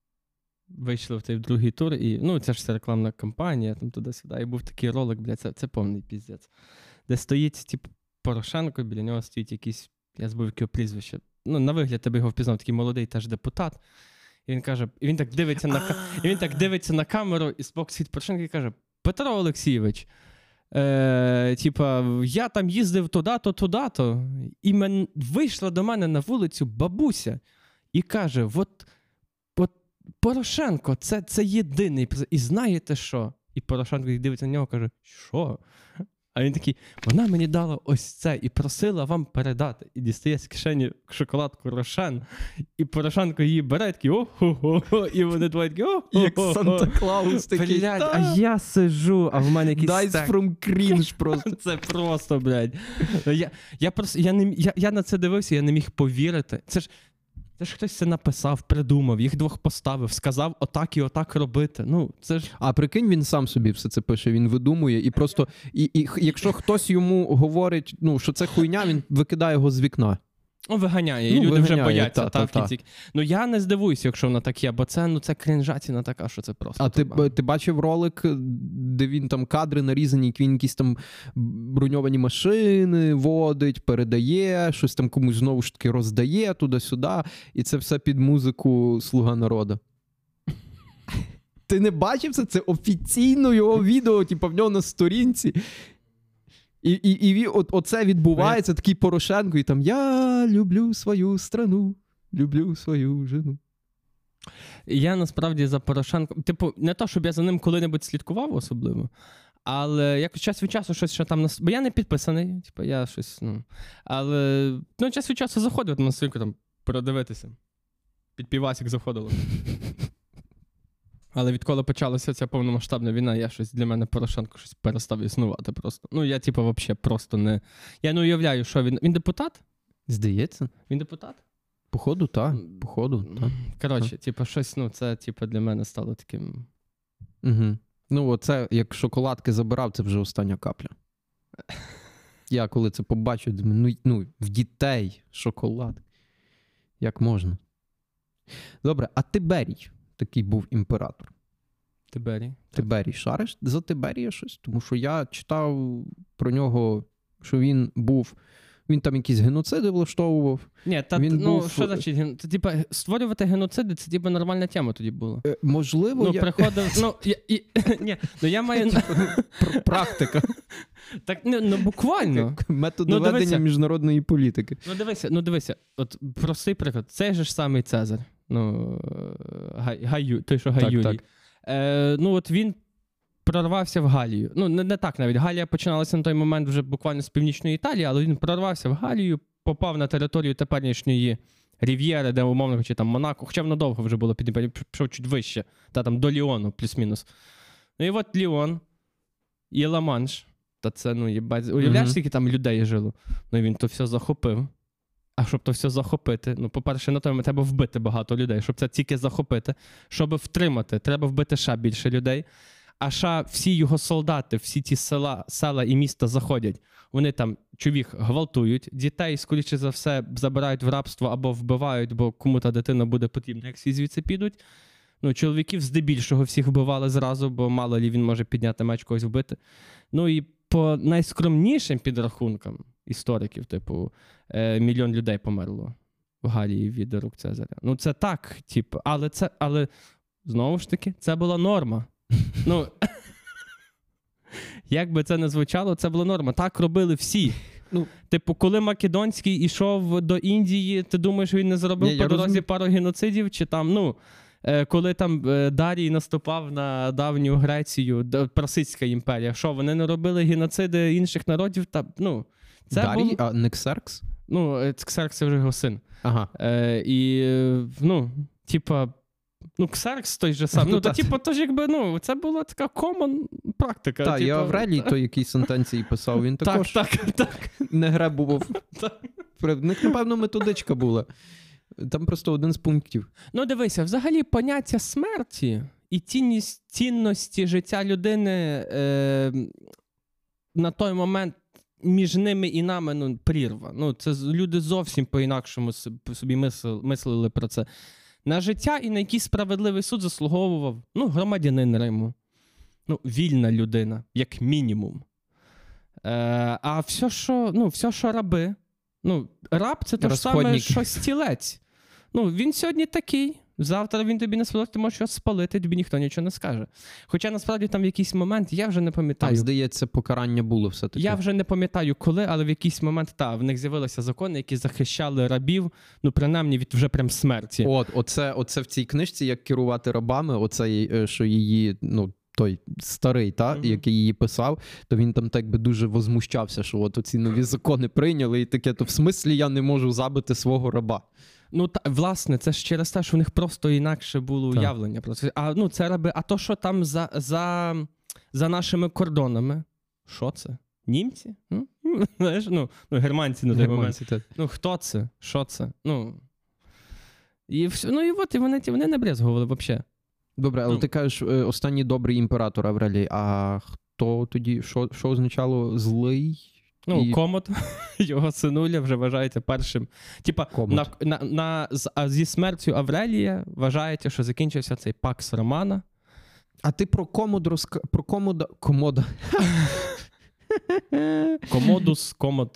S1: вийшли в той другий тур, і, ну, це ж вся рекламна кампанія, там туди-сюди, і був такий ролик, блядь, це повний піздець. Де стоїть, типу, Порошенко, біля нього стоїть якийсь, я забув, яке прізвище. Ну, на вигляд тебе його впізнав, такий молодий теж депутат. І він каже, і він так дивиться на камеру, і збоку світ Порошенко і каже: Петро Олексійович, типа, я там їздив туди-то, і вийшла до мене на вулицю бабуся і каже: от Порошенко, це єдиний. І знаєте що? І Порошенко дивиться на нього, каже: що? А він такий: вона мені дала ось це і просила вам передати. І дістає з кишені шоколадку Рошен. І Порошенко її бере, такий: о-хо-хо. І вони двоє такі: о-хо-хо.
S2: Як Санта-Клаус такий.
S1: Блядь, а я сиджу, а в мене якийсь
S2: Dice from cringe просто.
S1: Це просто, блядь. Я на це дивився, я не міг повірити. Це ж хтось це написав, придумав, їх двох поставив, сказав отак і отак робити. Ну, це ж...
S2: А прикинь, він сам собі все це пише, він видумує і просто, і якщо хтось йому говорить, ну, що це хуйня, він викидає його з вікна.
S1: Виганяє, і люди вже бояться.
S2: Та.
S1: В кінці. Ну, я не здивуюся, якщо вона так є, бо це крінжатіна така, що це просто.
S2: А ти бачив ролик, де він там кадри нарізані, як він якісь там броньовані машини водить, передає, щось там комусь знову ж таки роздає туди-сюди, і це все під музику «Слуга народу». Ти не бачив це? Це офіційно його відео, типу, в нього на сторінці. І оце відбувається, такий Порошенко, і там: я люблю свою страну, люблю свою жену.
S1: Я насправді за Порошенко, типу, не то, щоб я за ним коли-небудь слідкував особливо, але якось час від часу щось ще там, бо я не підписаний, типу, я щось, але, час від часу заходив на стрінку там передивитися. Під півасик заходило. Але відколи почалася ця повномасштабна війна, для мене Порошенко щось перестав існувати просто. Я, взагалі просто не... Я не уявляю, що він... Він депутат?
S2: Здається.
S1: Він депутат?
S2: Походу, так.
S1: Коротше, щось, це, для мене стало таким...
S2: Угу. Оце, як шоколадки забирав, це вже остання капля. Я коли це побачив, думаю, в дітей шоколад. Як можна? Добре, а Тиберій? Такий був імператор. Тиберій. Шариш за Тиберія щось? Тому що я читав про нього, що він там якісь геноциди влаштовував.
S1: Ні, що значить? Створювати геноциди, це нормальна тема тоді була.
S2: Можливо,
S1: приходив... я маю...
S2: Практика.
S1: Так, буквально.
S2: Метод ведення міжнародної політики.
S1: Дивися, от простий приклад. Цей же ж самий Цезар. Той, що Гай Юрій. От він прорвався в Галію. Не так навіть. Галія починалася на той момент вже буквально з північної Італії, але він прорвався в Галію, попав на територію теперішньої Рів'єри, де умовно, чи там Монако, хоча воно довго вже було під імперією, пішов чуть вище, там до Ліону, плюс-мінус. І от Ліон і Ла-Манш. Та це, уявляєш, скільки там людей жило? Він то все захопив. А щоб то все захопити, по-перше, на тому треба вбити багато людей, щоб це тільки захопити. Щоб втримати, треба вбити ще більше людей. А всі його солдати, всі ті села і міста заходять. Вони там чоловік гвалтують, дітей, скоріше за все, забирають в рабство або вбивають, бо кому та дитина буде потрібна, як всі звідси підуть. Чоловіків здебільшого всіх вбивали зразу, бо мало лі він може підняти меч когось вбити. І по найскромнішим підрахункам істориків, 1 мільйон людей померло в Галії від рук Цезаря. Це так, але знову ж таки, це була норма. Як би це не звучало, це була норма. Так робили всі. Коли Македонський ішов до Індії, ти думаєш, він не зробив по дорозі пару геноцидів? Чи там, коли там Дарій наступав на давню Грецію, Персидська імперія, що, вони не робили геноциди інших народів?
S2: Дарій, а не Ксеркс?
S1: Ксеркс – це вже його син.
S2: Ага.
S1: Ксеркс той же самий. Це була така common практика.
S2: Так, і Аврелій, той, який сентенції писав, він також
S1: так.
S2: не гребував. В них, напевно, методичка була. Там просто один з пунктів.
S1: Дивися, взагалі поняття смерті і цінності життя людини на той момент між ними і нами прірва. Це люди зовсім по-інакшому собі мислили про це. На життя і на якийсь справедливий суд заслуговував, громадянин Риму. Вільна людина, як мінімум. А все, що раби. Раб – це те ж саме, що стілець. Він сьогодні такий, завтра він тобі не сподобається, ти можеш його спалити, тобі ніхто нічого не скаже. Хоча, насправді, там в якийсь момент, я вже не пам'ятаю.
S2: Там, здається, покарання було все-таки.
S1: Я вже не пам'ятаю коли, але в якийсь момент, в них з'явилися закони, які захищали рабів, принаймні, від вже прям смерті.
S2: Оце в цій книжці, як керувати рабами, оцей, що її, той старий, який її писав, то він там так би дуже возмущався, що оці нові закони прийняли, і таке, то в смислі я не можу забити свого раба.
S1: Власне, це ж через те, що в них просто інакше було уявлення. Це раби, а то, що там за нашими кордонами, що це? Німці? Знаєш, германці на той момент. Хто це? Що це? І вони не брезгували взагалі.
S2: Добре, але ти кажеш, останній добрий імператор Аврелій, а хто тоді, що означало злий?
S1: Комод, його синуля вже вважається першим. Зі смертю Аврелія вважається, що закінчився цей Пакс Романа.
S2: А ти про Комода?
S1: Комодус, комод.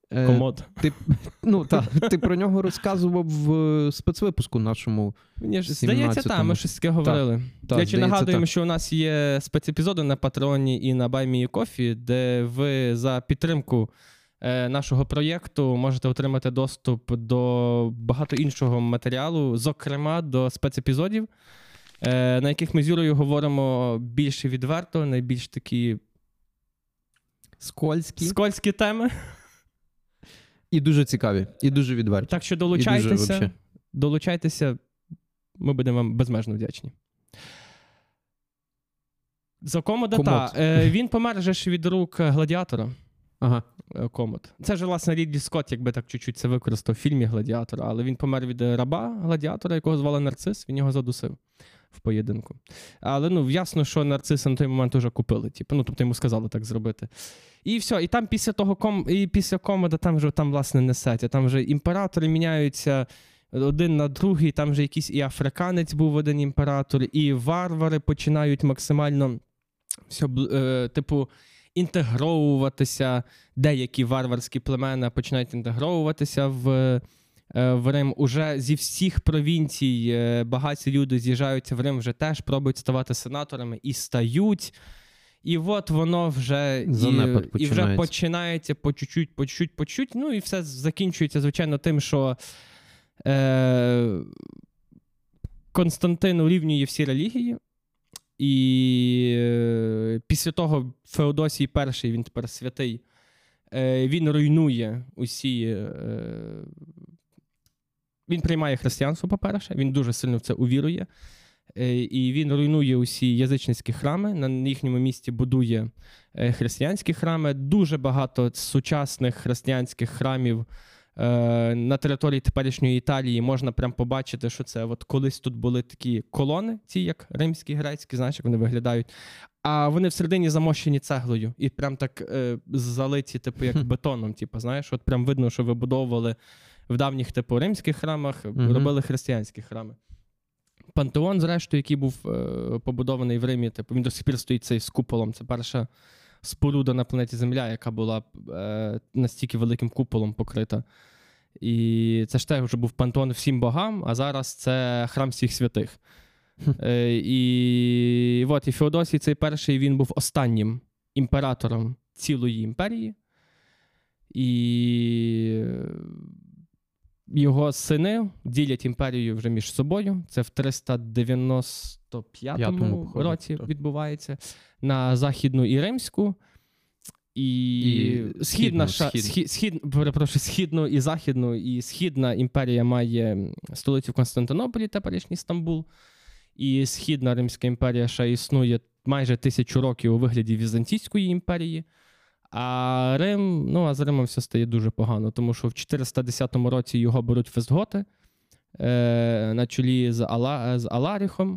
S2: Ти про нього розказував в спецвипуску нашому.
S1: Здається, ми щось таке говорили. Нагадуємо, що у нас є спецепізоди на Патреоні і на Buy Me Coffee, де ви за підтримку нашого проєкту можете отримати доступ до багато іншого матеріалу, зокрема до спецепізодів, на яких ми з Юрою говоримо більш відверто, найбільш такі скользкі теми.
S2: І дуже цікаві, і дуже відверті.
S1: Так що долучайтеся, ми будемо вам безмежно вдячні. За Комода, він помер же ж від рук гладіатора.
S2: Ага.
S1: Комод. Це ж, власне, Рідлі Скотт, якби так чуть-чуть це використав в фільмі «Гладіатор», але він помер від раба гладіатора, якого звали Нарцис, він його задусив в поєдинку. Але, ясно, що Нарциса на той момент уже купили, тобто йому сказали так зробити. І все, і там після Комода там власне, несеться. Там вже імператори міняються один на другий, там вже якийсь і африканець був один імператор, і варвари починають максимально інтегровуватися, деякі варварські племена починають інтегровуватися в Рим. Уже зі всіх провінцій багаті люди з'їжджаються в Рим, вже теж пробують ставати сенаторами і стають. І от воно вже і вже починається по чуть-чуть. І все закінчується, звичайно, тим, що Константин урівнює всі релігії. І після того Феодосій І, він тепер святий, він руйнує усі... Він приймає християнство, по-перше, він дуже сильно в це увірує. І він руйнує усі язичницькі храми, на їхньому місці будує християнські храми. Дуже багато сучасних християнських храмів на території теперішньої Італії можна прям побачити, що це от колись тут були такі колони, ці як римські, грецькі, знаєш, як вони виглядають. А вони всередині замощені цеглою і прям так залиті, як бетоном, знаєш, от прям видно, що вибудовували в давніх римських храмах, робили християнські храми. Пантеон, зрештою, який був побудований в Римі, він до сих пір стоїть цей з куполом. Це перша споруда на планеті Земля, яка була настільки великим куполом покрита. І це ж теж вже був пантеон всім богам, а зараз це храм всіх святих. І Феодосій цей перший, він був останнім імператором цілої імперії. І його сини ділять імперію вже між собою. Це в 395 році відбувається. На Західну і Римську. І Східну і Західну. І Східна імперія має столицю в Константинополі, теперішній Стамбул. І Східна Римська імперія ще існує майже 1000 років у вигляді Візантійської імперії. А Рим, з Римом все стає дуже погано, тому що в 410 році його беруть вестготи на чолі з Аларіхом.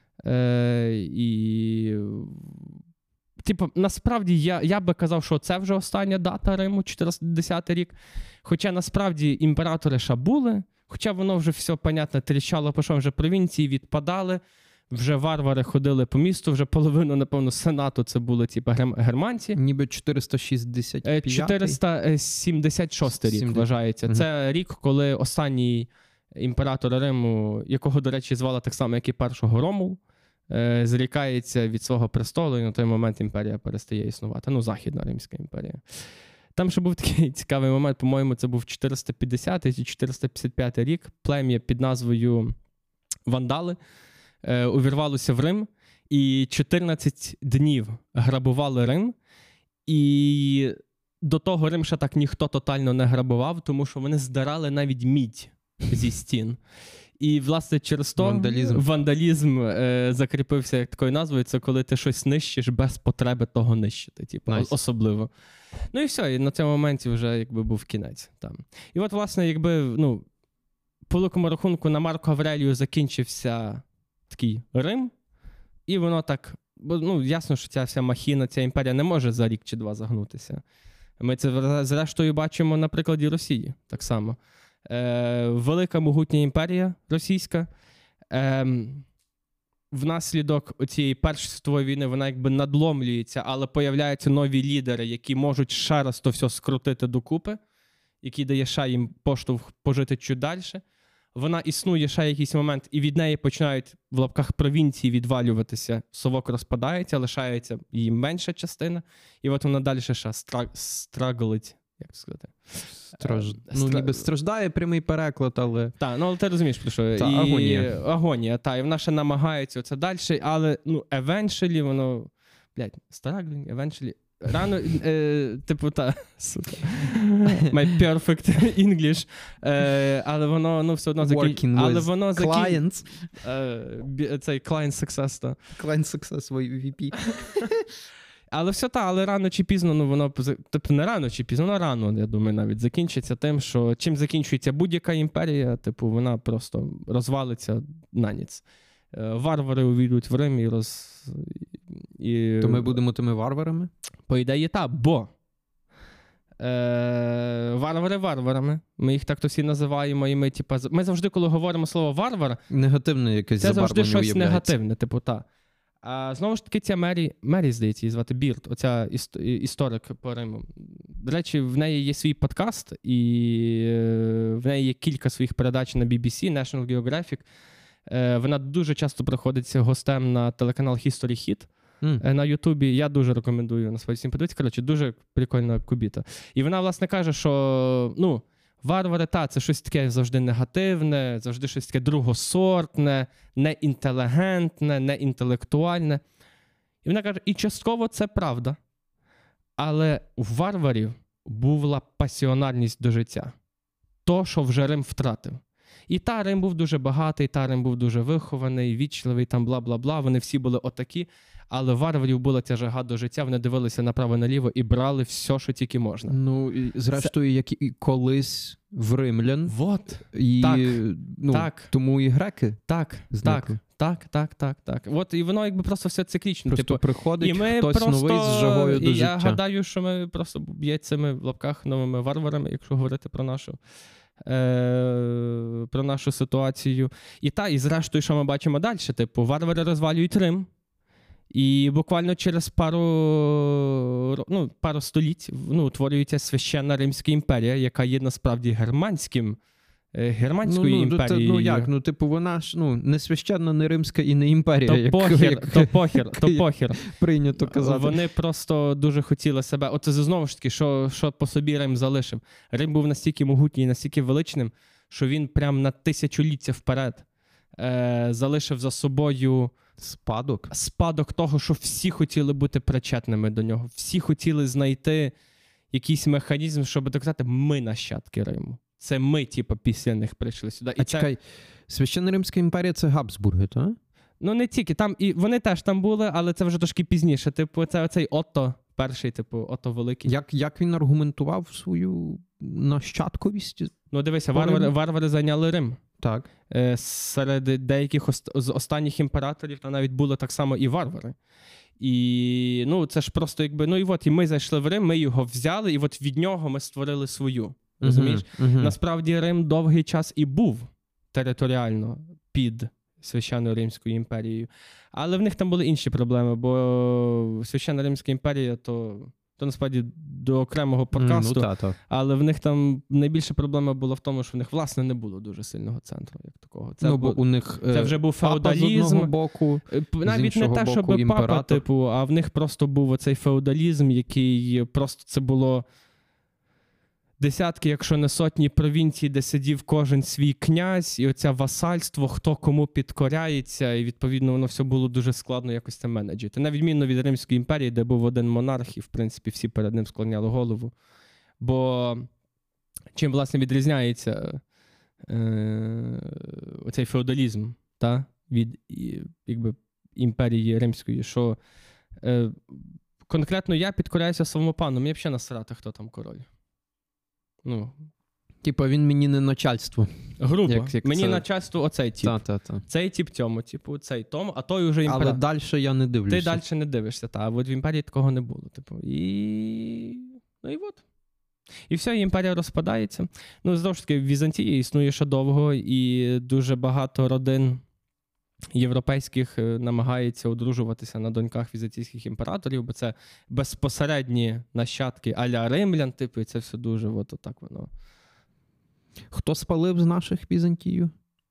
S1: І насправді я би казав, що це вже остання дата Риму, 410 рік. Хоча насправді імператори ще були, Хоча воно вже все, понятно, тріщало, пішов, вже провінції відпадали, вже варвари ходили по місту, вже половину, напевно, сенату це були типу, германці.
S2: Ніби 465.
S1: 476 рік вважається. Це рік, коли останній імператор Риму, якого, до речі, звали так само, як і першого Ромул, зрікається від свого престолу, і на той момент імперія перестає існувати. Ну, Західна Римська імперія. Там ще був такий цікавий момент, по-моєму, це був 450 чи 455 рік. Плем'я під назвою Вандали увірвалося в Рим, і 14 днів грабували Рим. І до того Рим ще так ніхто тотально не грабував, тому що вони здирали навіть мідь зі стін. І, власне, через то вандалізм закріпився як такою назвою. Це коли ти щось нищиш без потреби того нищити. Типу, особливо. Ну і все, і на цьому моменті вже якби був кінець. Там. І от, власне, якби, ну, по великому рахунку на Марку Аврелію закінчився такий Рим, і воно так, ну, ясно, що ця вся махіна, ця імперія не може за рік чи два загнутися. Ми це, зрештою, бачимо на прикладі Росії так само. Велика могутня імперія російська, внаслідок цієї Першої світової війни вона якби надломлюється, але появляються нові лідери, які можуть ще раз то все скрутити докупи, які дає ще їм поштовх пожити чуть далі. Вона існує ще якийсь момент, і від неї починають в лапках провінції відвалюватися, совок розпадається, лишається її менша частина, і от вона далі ще страглить. Як це сказати?
S2: Ну, ніби страждає прямий переклад, але...
S1: Так, ну, але ти розумієш, про що.
S2: Та, агонія.
S1: Агонія, так, і вона ще намагається оце далі, але, ну, eventually воно... Struggling, eventually... Рано, типу, сука, my perfect English, але воно, ну, все одно закінчується. Але воно
S2: clients.
S1: Цей client success, так.
S2: Client success, VP.
S1: Але все але рано чи пізно, ну, воно, тобто не рано чи пізно, воно рано, я думаю, навіть закінчиться тим, що чим закінчується будь-яка імперія, типу, вона просто розвалиться на ніц. Варвари увійдуть в Рим і...
S2: То ми будемо тими варварами?
S1: По ідеї, так, бо варвари варварами. Ми їх так то всі називаємо, і ми завжди, коли говоримо слово «варвар»,
S2: негативне якесь забарвлення
S1: це завжди щось
S2: уявляється.
S1: негативне, типу, так. А знову ж таки, ця Мері, здається, її звати Бірд, оця історик по Риму. До речі, в неї є свій подкаст, і в неї є кілька своїх передач на BBC, National Geographic. Вона дуже часто приходить гостем на телеканал History Hit на Ютубі. Я дуже рекомендую на своїй всім подивитися. Коротше, дуже прикольна кубіта. І вона, власне, каже, що, ну, варвари, це щось таке завжди негативне, завжди щось таке другосортне, неінтелігентне, неінтелектуальне. І вона каже, і частково це правда. Але у варварів була пасіонарність до життя. То, що вже Рим втратив. І Рим був дуже багатий, Рим був дуже вихований, вічливий, там бла-бла-бла, вони всі були отакі. Але варварів була ця жага до життя, вони дивилися направо-наліво і брали все, що тільки можна.
S2: Ну, і, зрештою, як і колись в римлян.
S1: Вот.
S2: І, тому і греки.
S1: Так. От, і воно якби просто все циклічно.
S2: Просто приходить
S1: і ми
S2: хтось
S1: просто,
S2: новий з жагою до життя.
S1: Я гадаю, що ми просто є цими в лапках новими варварами, якщо говорити про нашу ситуацію. І зрештою, що ми бачимо далі? Типу, варвари розвалюють Рим. І буквально через пару століть утворюється священна Римська імперія, яка є насправді германською імперією.
S2: Типу, вона ж не священна, не римська і не імперія.
S1: То похер.
S2: Прийнято казати.
S1: Вони просто дуже хотіли себе. Оце знову ж таки, що по собі Рим залишив. Рим був настільки могутній, настільки величним, що він прям на тисячоліття вперед залишив за собою спадок того, що всі хотіли бути причетними до нього. Всі хотіли знайти якийсь механізм, щоб доказати, ми нащадки Риму. Це ми, після них прийшли сюди.
S2: Чекай, Священна Римська імперія – це Габсбурги, так?
S1: Ну, не тільки. Там, і вони теж там були, але це вже трошки пізніше. Це оцей Отто перший, Отто Великий.
S2: Як він аргументував свою нащадковість?
S1: Ну, дивися, варвари зайняли Рим.
S2: Так.
S1: Серед деяких з останніх імператорів там навіть були так само і варвари. І, це ж просто і ми зайшли в Рим, ми його взяли, і от від нього ми створили свою Розумієш? Насправді Рим довгий час і був територіально під Священною Римською імперією. Але в них там були інші проблеми, бо Священна Римська імперія то насправді до окремого подкасту, але в них там найбільша проблема була в тому, що в них, власне, не було дуже сильного центру, як такого.
S2: Бо у них
S1: це вже був феодалізм.
S2: З одного боку,
S1: навіть не те, щоб папа, типу, а в них просто був оцей феодалізм, який просто це було десятки, якщо не сотні провінцій, де сидів кожен свій князь, і оце васальство, хто кому підкоряється, і, відповідно, воно все було дуже складно якось це менеджити. На відміну від Римської імперії, де був один монарх, і, в принципі, всі перед ним склоняли голову. Бо чим, власне, відрізняється оцей феодалізм від якби, імперії Римської, що конкретно я підкоряюся своєму пану, мені взагалі насрати, хто там король.
S2: Типа він мені не начальство.
S1: Грубо. Як мені це... начальство оцей тип.
S2: Та.
S1: Цей тип цьому, типу, цей тому, а той уже імператор.
S2: Але далі я не дивлюся.
S1: Ти далі не дивишся, а от в імперії такого не було. Типу. Ну і от. І все, імперія розпадається. Знову ж таки, в Візантії існує ще довго, і дуже багато родин європейських намагається одружуватися на доньках візантійських імператорів, бо це безпосередні нащадки а-ля римлян, типу, і це все дуже отак воно.
S2: Хто спалив з наших Візантію?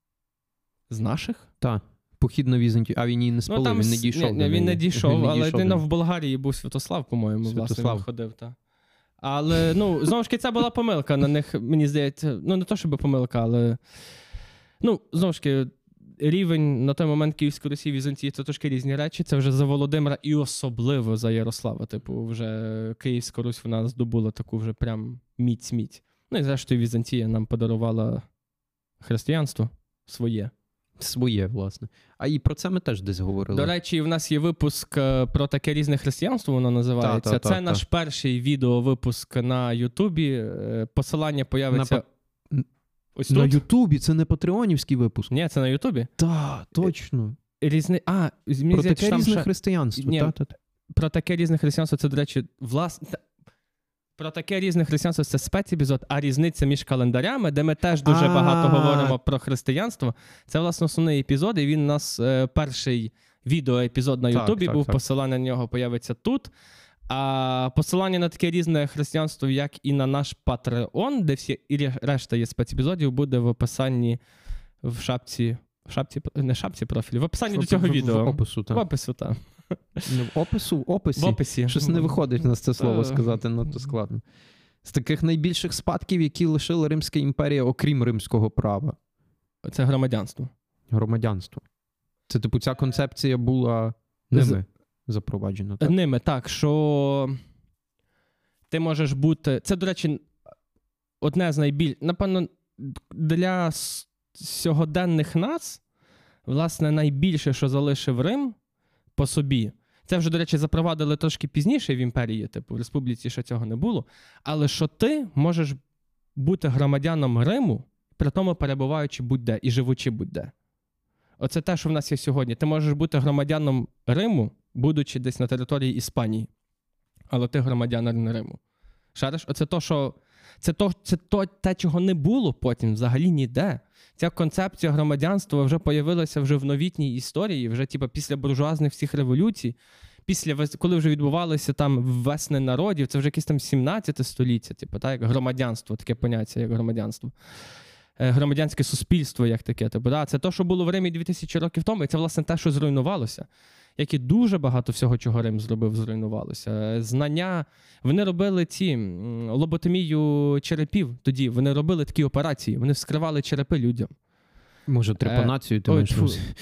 S1: З наших?
S2: Так. Похід на Візантію. А він її не спалив,
S1: там,
S2: він не дійшов.
S1: Він не дійшов, але в Болгарії був Святослав, по-моєму, власне, він ходив. Але, знову ж таки, це була помилка на них, мені здається. Не то, щоб помилка, але, знову ж таки, рівень на той момент Київської Русі, Візантії – це трошки різні речі. Це вже за Володимира і особливо за Ярослава. Типу, вже Київська Русь вона здобула таку вже прям міць-міць. І зрештою Візантія нам подарувала християнство своє.
S2: Своє, власне. А і про це ми теж десь говорили.
S1: До речі, в нас є випуск про таке різне християнство, воно називається. Це наш перший відеовипуск на Ютубі. Посилання появиться...
S2: Ось на Ютубі? Це не патреонівський випуск?
S1: Ні, це на Ютубі.
S2: Так, точно.
S1: Про
S2: таке різне християнство.
S1: Ні, про таке різне християнство, це, до речі, власне... Про таке різне християнство – це спецепізод, а різниця між календарями, де ми теж дуже багато говоримо про християнство. Це, власне, основний епізод, і він у нас перший відеоепізод на Ютубі був, посилання на нього появиться тут. А посилання на таке різне християнство, як і на наш Patreon, де всі і решта є спецепізодів, буде в описанні в шапці профілю, в описанні до цього відео.
S2: В опису, так.
S1: В опису, так.
S2: В описі? В описі. Щось не виходить у нас це слово сказати, надто складно. З таких найбільших спадків, які лишила Римська імперія, окрім римського права.
S1: Це громадянство.
S2: Громадянство. Це, типу, ця концепція була ними запроваджена, так?
S1: Ними, так, що ти можеш бути... Це, до речі, одне з напевно, для сьогоденних нас, власне, найбільше, що залишив Рим по собі. Це вже, до речі, запровадили трошки пізніше в імперії, типу, в республіці ще цього не було. Але що ти можеш бути громадяном Риму, при тому перебуваючи будь-де і живучи будь-де. Оце те, що в нас є сьогодні. Ти можеш бути громадяном Риму, будучи десь на території Іспанії. Але ти громадянин Риму. Шариш? Оце то, що... Це те, чого не було потім взагалі ніде. Ця концепція громадянства вже появилася вже в новітній історії, вже після буржуазних всіх революцій, коли вже відбувалися там весни народів, це вже якесь там 17 століття, як громадянство, таке поняття, як громадянство. Громадянське суспільство, як таке. Це те, що було в Римі 2000 років тому, і це, власне, те, що зруйнувалося. Як і дуже багато всього, чого Рим зробив, зруйнувалося. Знання. Вони робили лоботомію черепів тоді. Вони робили такі операції. Вони вскривали черепи людям.
S2: Може, трепанацію ти маєш?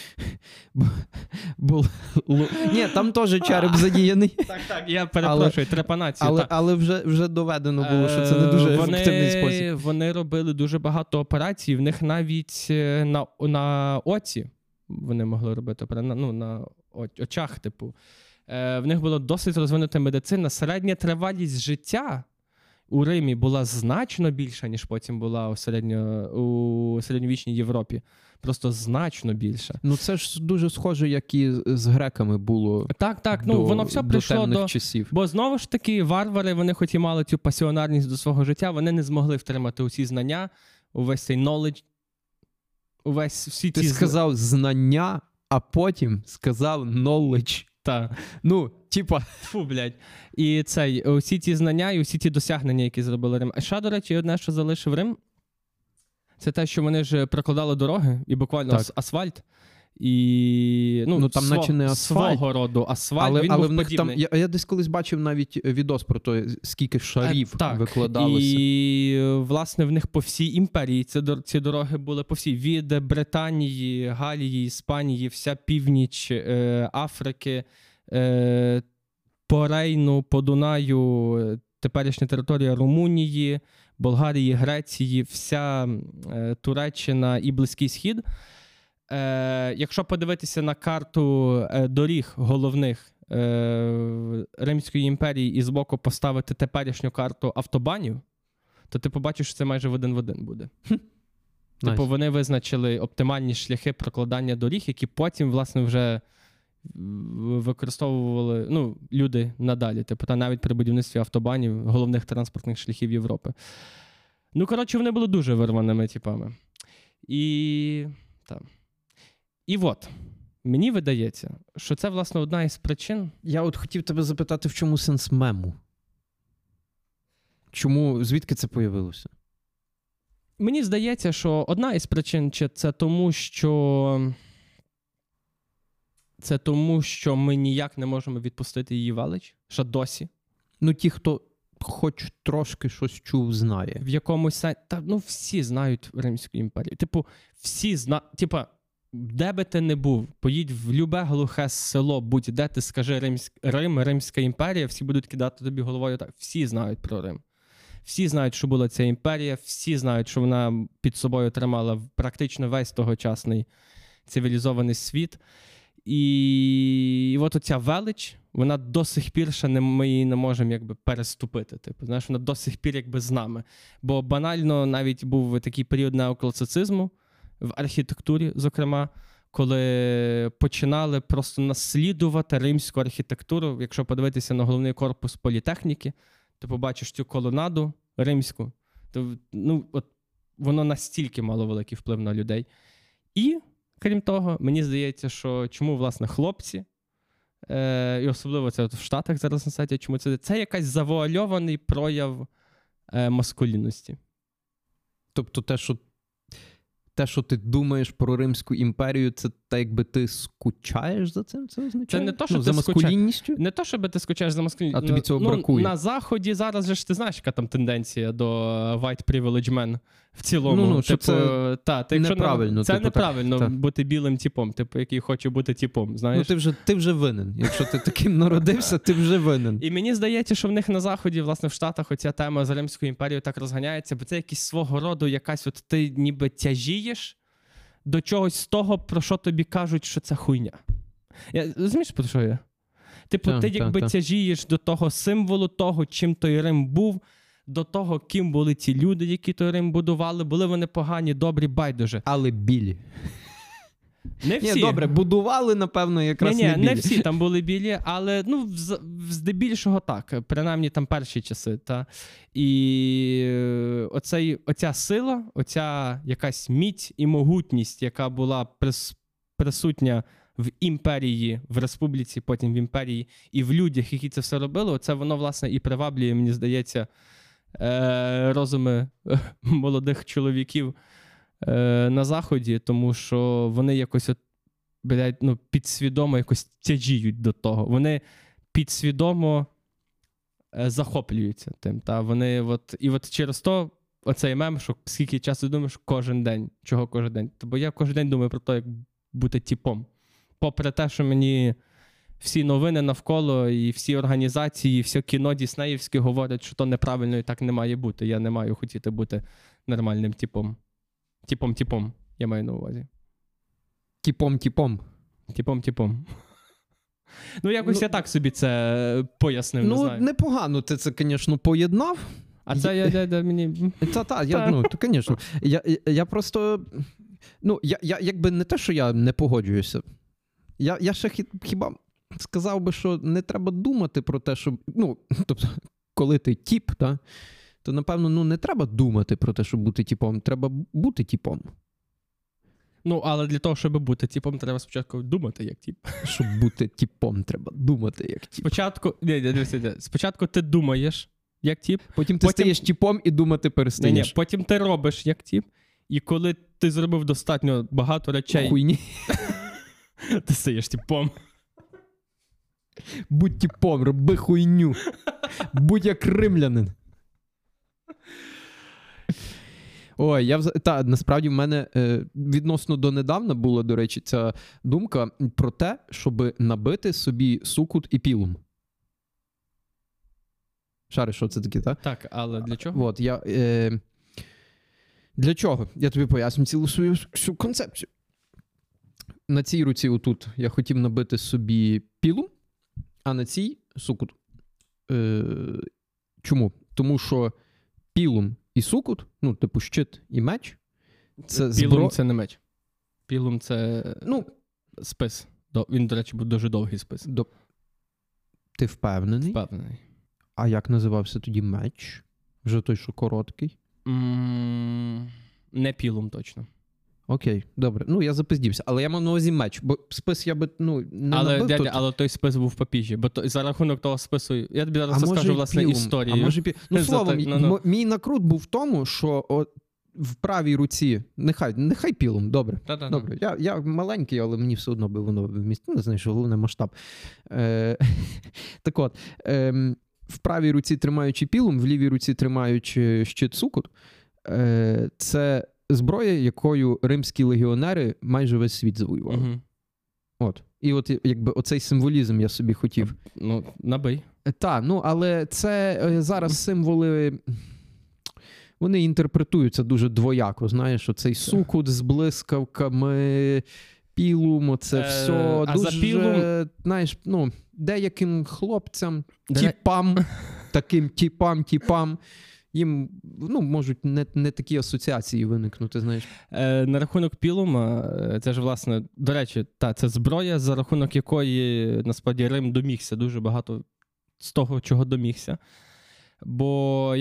S2: Ні, там теж череп задіяний.
S1: Так, я перепрошую, трепанацію.
S2: Але вже доведено було, що це не дуже ефективний спосіб.
S1: Вони робили дуже багато операцій. В них навіть на оці вони могли робити, на очах, типу. В них була досить розвинута медицина. Середня тривалість життя у Римі була значно більша, ніж потім була у середньовічній Європі. Просто значно більша.
S2: Ну це ж дуже схоже, як і з греками було.
S1: Так, воно все прийшло
S2: до часів.
S1: Бо знову ж таки, варвари, вони хоч і мали цю пасіонарність до свого життя, вони не змогли втримати усі знання, увесь цей knowledge,
S2: Ти сказав знання, а потім сказав knowledge.
S1: Так.
S2: Ну, типа...
S1: Фу, блядь. І усі ті знання і усі ті досягнення, які зробили Рим. А ще, до речі, одне, що залишив Рим, це те, що вони ж прокладали дороги, і буквально асфальт. І,
S2: там наче не асфальт.
S1: Свого роду асфальт, він був
S2: в них
S1: подібний.
S2: Я десь колись бачив навіть відос про те, скільки шарів викладалося.
S1: І, власне, в них по всій імперії ці дороги були по всій. Від Британії, Галії, Іспанії, вся північ Африки, по Рейну, по Дунаю, теперішня територія Румунії, Болгарії, Греції, вся Туреччина і Близький Схід. Якщо подивитися на карту доріг головних Римської імперії і збоку поставити теперішню карту автобанів, то ти побачиш, що це майже в один буде. Типу вони визначили оптимальні шляхи прокладання доріг, які потім, власне, вже використовували люди надалі. Типу, навіть при будівництві автобанів, головних транспортних шляхів Європи. Вони були дуже вирваними типами. І от, мені видається, що це, власне, одна із причин.
S2: Я от хотів тебе запитати, в чому сенс мему? Звідки це появилося?
S1: Мені здається, що одна із причин це тому, що ми ніяк не можемо відпустити її велич, що досі.
S2: Ті, хто хоч трошки щось чув, знає.
S1: В якомусь сенсі. Всі знають Римську імперію. Всі знають. Де би ти не був, поїдь в любе глухе село, будь-де ти скажи Римська імперія, всі будуть кидати тобі головою так. Всі знають про Рим. Всі знають, що була ця імперія, всі знають, що вона під собою тримала практично весь тогочасний цивілізований світ. І от оця велич, вона до сих пір ще ми її не можемо переступити. Вона до сих пір з нами. Бо банально навіть був такий період неокласицизму, в архітектурі, зокрема, коли починали просто наслідувати римську архітектуру. Якщо подивитися на головний корпус політехніки, ти побачиш цю колонаду римську. Воно настільки мало великий вплив на людей. І, крім того, мені здається, що чому, власне, хлопці, і особливо це в Штатах зараз на сайті, чому це якась завуальований прояв маскулінності.
S2: Тобто те, що ти думаєш про Римську імперію, це так, якби ти скучаєш за цим? Це означає?
S1: Це не то, що
S2: за маскулінністю?
S1: Не то, щоб ти скучаєш за маскулінністю.
S2: А тобі цього бракує?
S1: На Заході зараз же ж ти знаєш, яка там тенденція до white privilege men в цілому.
S2: Це неправильно.
S1: Це неправильно бути білим типом, який хоче бути типом, знаєш?
S2: Ти вже винен. Якщо ти таким народився, ти вже винен.
S1: І мені здається, що в них на Заході, власне, в Штатах оця тема з Римською імперією так розганяється, бо це якийсь свого роду якась ти ніби тяжієш до чогось з того, про що тобі кажуть, що це хуйня. Розумієш, про що я? Ти тяжієш до того символу, того, чим той Рим був, до того, ким були ті люди, які той Рим будували. Були вони погані, добрі, байдуже.
S2: Але білі.
S1: Не всі.
S2: Добре, будували, напевно, якраз не білі.
S1: Не всі там були білі, але здебільшого так. Принаймні там перші часи. І оця сила, оця якась міць і могутність, яка була присутня в імперії, в республіці, потім в імперії, і в людях, які це все робили, оце воно, власне, і приваблює, мені здається, розуми молодих чоловіків на Заході, тому що вони якось підсвідомо якось тяжіють до того. Вони підсвідомо захоплюються тим. І через то оцей мем, що скільки часу думаєш кожен день. Чого кожен день? Бо я кожен день думаю про те, як бути типом. Попри те, що мені всі новини навколо, і всі організації, і все кіно діснеївське говорять, що то неправильно і так не має бути. Я не маю хотіти бути нормальним типом. Типом, я маю на увазі.
S2: Типом.
S1: Типом. Якось я так собі це пояснив, не знаю.
S2: Непогано ти це, звісно, поєднав,
S1: А це мені...
S2: Звісно. Я просто... Я якби не те, що я не погоджуюся. Я ще хіба сказав би, що не треба думати про те, що... тобто, коли ти тіп, то, напевно, не треба думати про те, щоб бути тіпом. Треба бути тіпом.
S1: Але для того, щоб бути тіпом, треба спочатку думати, як тіп.
S2: Щоб бути тіпом, треба думати, як тіп.
S1: Спочатку ти думаєш, як тіп.
S2: Потім ти стаєш тіпом і думати перестаєш.
S1: Потім ти робиш, як тіп. І коли ти зробив достатньо багато речей...
S2: Хуйні.
S1: Ти стаєш тіпом.
S2: Будь тіпом, роби хуйню. Будь як римлянин. Ой, насправді в мене відносно донедавна була, до речі, ця думка про те, щоб набити собі сукут і пілум. Шариш, що це таке, так?
S1: Так, але для чого?
S2: Для чого? Я тобі поясню цілу свою концепцію. На цій руці отут я хотів набити собі пілум, а на цій сукут. Чому? Тому що пілум і сукут, типу щит і меч, це
S1: Пілум це не меч. Пілум це спис. Він, до речі, був дуже довгий спис.
S2: Ти впевнений?
S1: Впевнений.
S2: А як називався тоді меч? Вже той, що короткий?
S1: Не пілум точно.
S2: Окей, добре. Я запиздівся. Але я мав на увазі меч, бо спис я би, не набив.
S1: Але той спис був в папіжі, бо за рахунок того спису... Я тобі зараз розкажу, власне, історію.
S2: Словом, мій накрут був в тому, що в правій руці, нехай пілум, добре. Добре. Я маленький, але мені все одно би воно вмістило, не знаю, що головне масштаб. Так от, в правій руці тримаючи пілум, в лівій руці тримаючи щит сукут, це зброя, якою римські легіонери майже весь світ завоювали. І якби оцей символізм я собі хотів.
S1: Набий.
S2: Так, але це зараз символи, вони інтерпретуються дуже двояко, знаєш, оцей сукут з блискавками, пілум, оце все дуже,
S1: за пілум...
S2: знаєш, деяким хлопцям, тіпам, таким тіпам, їм, можуть не такі асоціації виникнути, знаєш.
S1: На рахунок пілума, це ж, власне, до речі, це зброя, за рахунок якої, насправді, Рим домігся дуже багато з того, чого домігся. Бо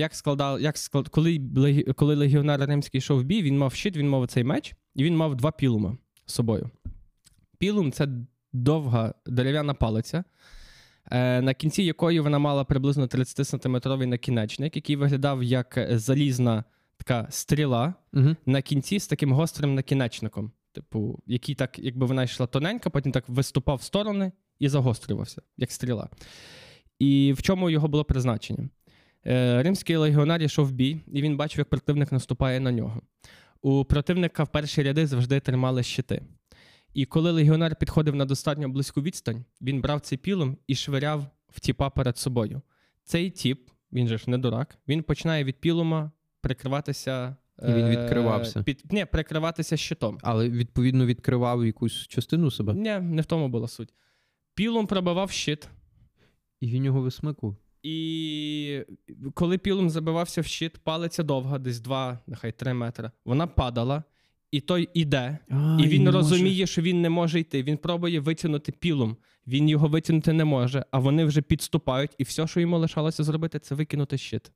S1: коли легіонер римський йшов в бій, він мав щит, він мав цей меч, і він мав 2 пілума з собою. Пілум – це довга дерев'яна палиця, на кінці якої вона мала приблизно 30-сантиметровий накінечник, який виглядав як залізна така стріла на кінці з таким гострим накінечником. Типу, який так, якби вона йшла тоненька, потім так виступав в сторони і загострювався, як стріла. І в чому його було призначення? Римський легіонер йшов в бій, і він бачив, як противник наступає на нього. У противника в перші ряди завжди тримали щити. І коли легіонер підходив на достатньо близьку відстань, він брав цей пілум і швиряв в тіпа перед собою. Цей тіп, він же ж не дурак, він починає від пілума прикриватися...
S2: І він відкривався.
S1: Прикриватися щитом.
S2: Але, відповідно, відкривав якусь частину себе?
S1: Ні, не в тому була суть. Пілум пробивав щит.
S2: І він його висмикував.
S1: І коли пілум забивався в щит, палиця довга, десь 2, нехай 3 метри, вона падала, і той іде, і він розуміє, що він не може йти. Він пробує витягнути пілум, він його витягнути не може, а вони вже підступають, і все, що йому лишалося зробити, це викинути щит.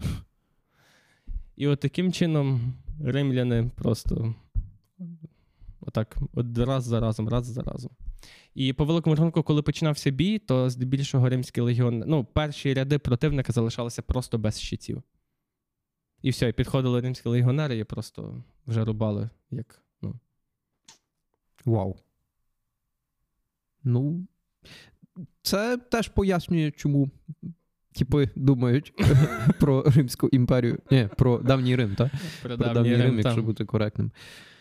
S1: І от таким чином римляни просто отак, раз за разом. І по великому рахунку, коли починався бій, то здебільшого римський легіон, перші ряди противника залишалися просто без щитів. І все, і підходили римські легіонери і просто вже рубали, як,
S2: Вау. Це теж пояснює, чому типи думають про Римську імперію. Ні, про давній Рим, так?
S1: Про давній Рим,
S2: якщо бути коректним.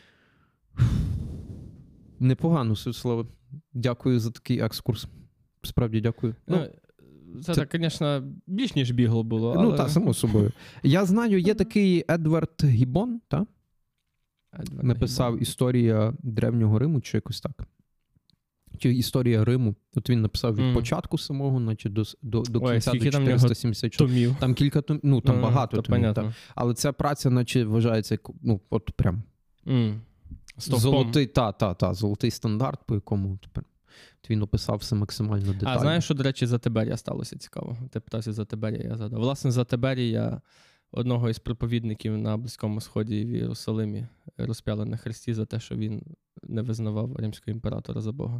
S2: Непогано, Святославе. Дякую за такий екскурс. Справді дякую.
S1: Це так, звісно, більш ніж бігло було. Але...
S2: так, само собою. Я знаю, є такий Едвард Гіббон, так? Написав «Історія Древнього Риму» чи якось так. чи історія Риму. От він написав від
S1: Мгм.
S2: початку самого, наче до
S1: Ой,
S2: кінця,
S1: скільки
S2: до
S1: там в нього
S2: 476.
S1: Томів.
S2: Там кілька томів, ну там багато
S1: то
S2: томів.
S1: понятно.
S2: Так. Але ця праця, наче вважається, як, ну, от прям
S1: Стовпом.
S2: золотий стандарт, по якому тепер він описав все максимально детально.
S1: А знаєш, що, до речі, за Тиберія сталося цікаво? Ти питався за Тиберія, я згадав. Власне, за Тиберія, одного із проповідників на Близькому Сході в Єрусалимі, розп'яли на хресті за те, що він не визнавав римського імператора за Бога.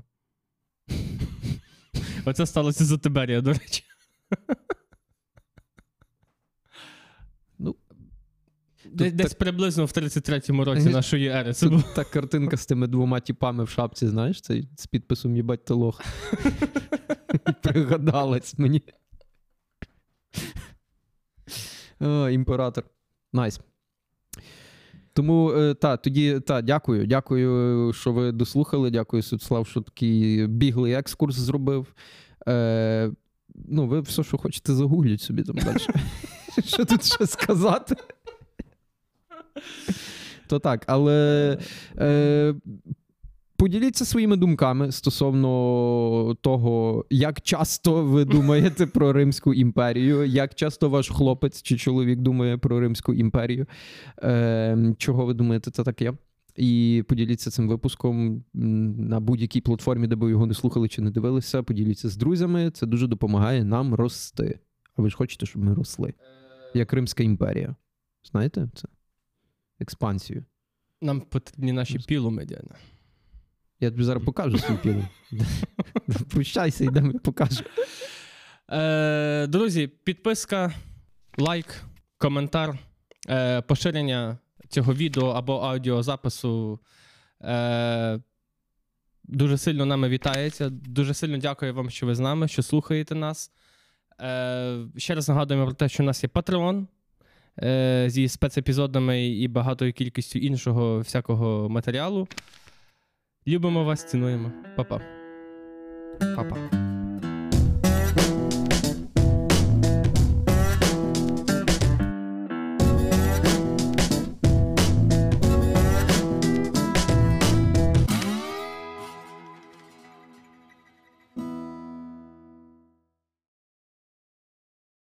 S1: Оце сталося за Тиберія, до речі.
S2: Ну,
S1: Десь приблизно в 33-му році нашої ери. Це
S2: Це
S1: було.
S2: та картинка з тими двома тіпами в шапці, знаєш, цей з підписом «Єбать ти лох». Пригадалась мені. О, імператор. Найс. Тому, дякую. Дякую, що ви дослухали. Дякую, Святослав, що такий біглий екскурс зробив. Ви все, що хочете, загугліть собі там далі. Що тут ще сказати? То так, але поділіться своїми думками стосовно того, як часто ви думаєте про Римську імперію, як часто ваш хлопець чи чоловік думає про Римську імперію, чого ви думаєте, це таке. І поділіться цим випуском на будь-якій платформі, де ви його не слухали чи не дивилися. Поділіться з друзями, це дуже допомагає нам рости. А ви ж хочете, щоб ми росли? Як Римська імперія. Знаєте це? Експансію.
S1: Нам потрібні наші пілуми, дядя.
S2: Я тобі зараз покажу свій пілум. Прощайся, йдемо, я покажу.
S1: Друзі, підписка, лайк, коментар, поширення цього відео або аудіозапису дуже сильно нами вітається. Дуже сильно дякую вам, що ви з нами, що слухаєте нас. Ще раз нагадуємо про те, що у нас є Patreon зі спецепізодами і багатою кількістю іншого всякого матеріалу. Любимо вас, цінуємо. Па-па.
S2: Па-па.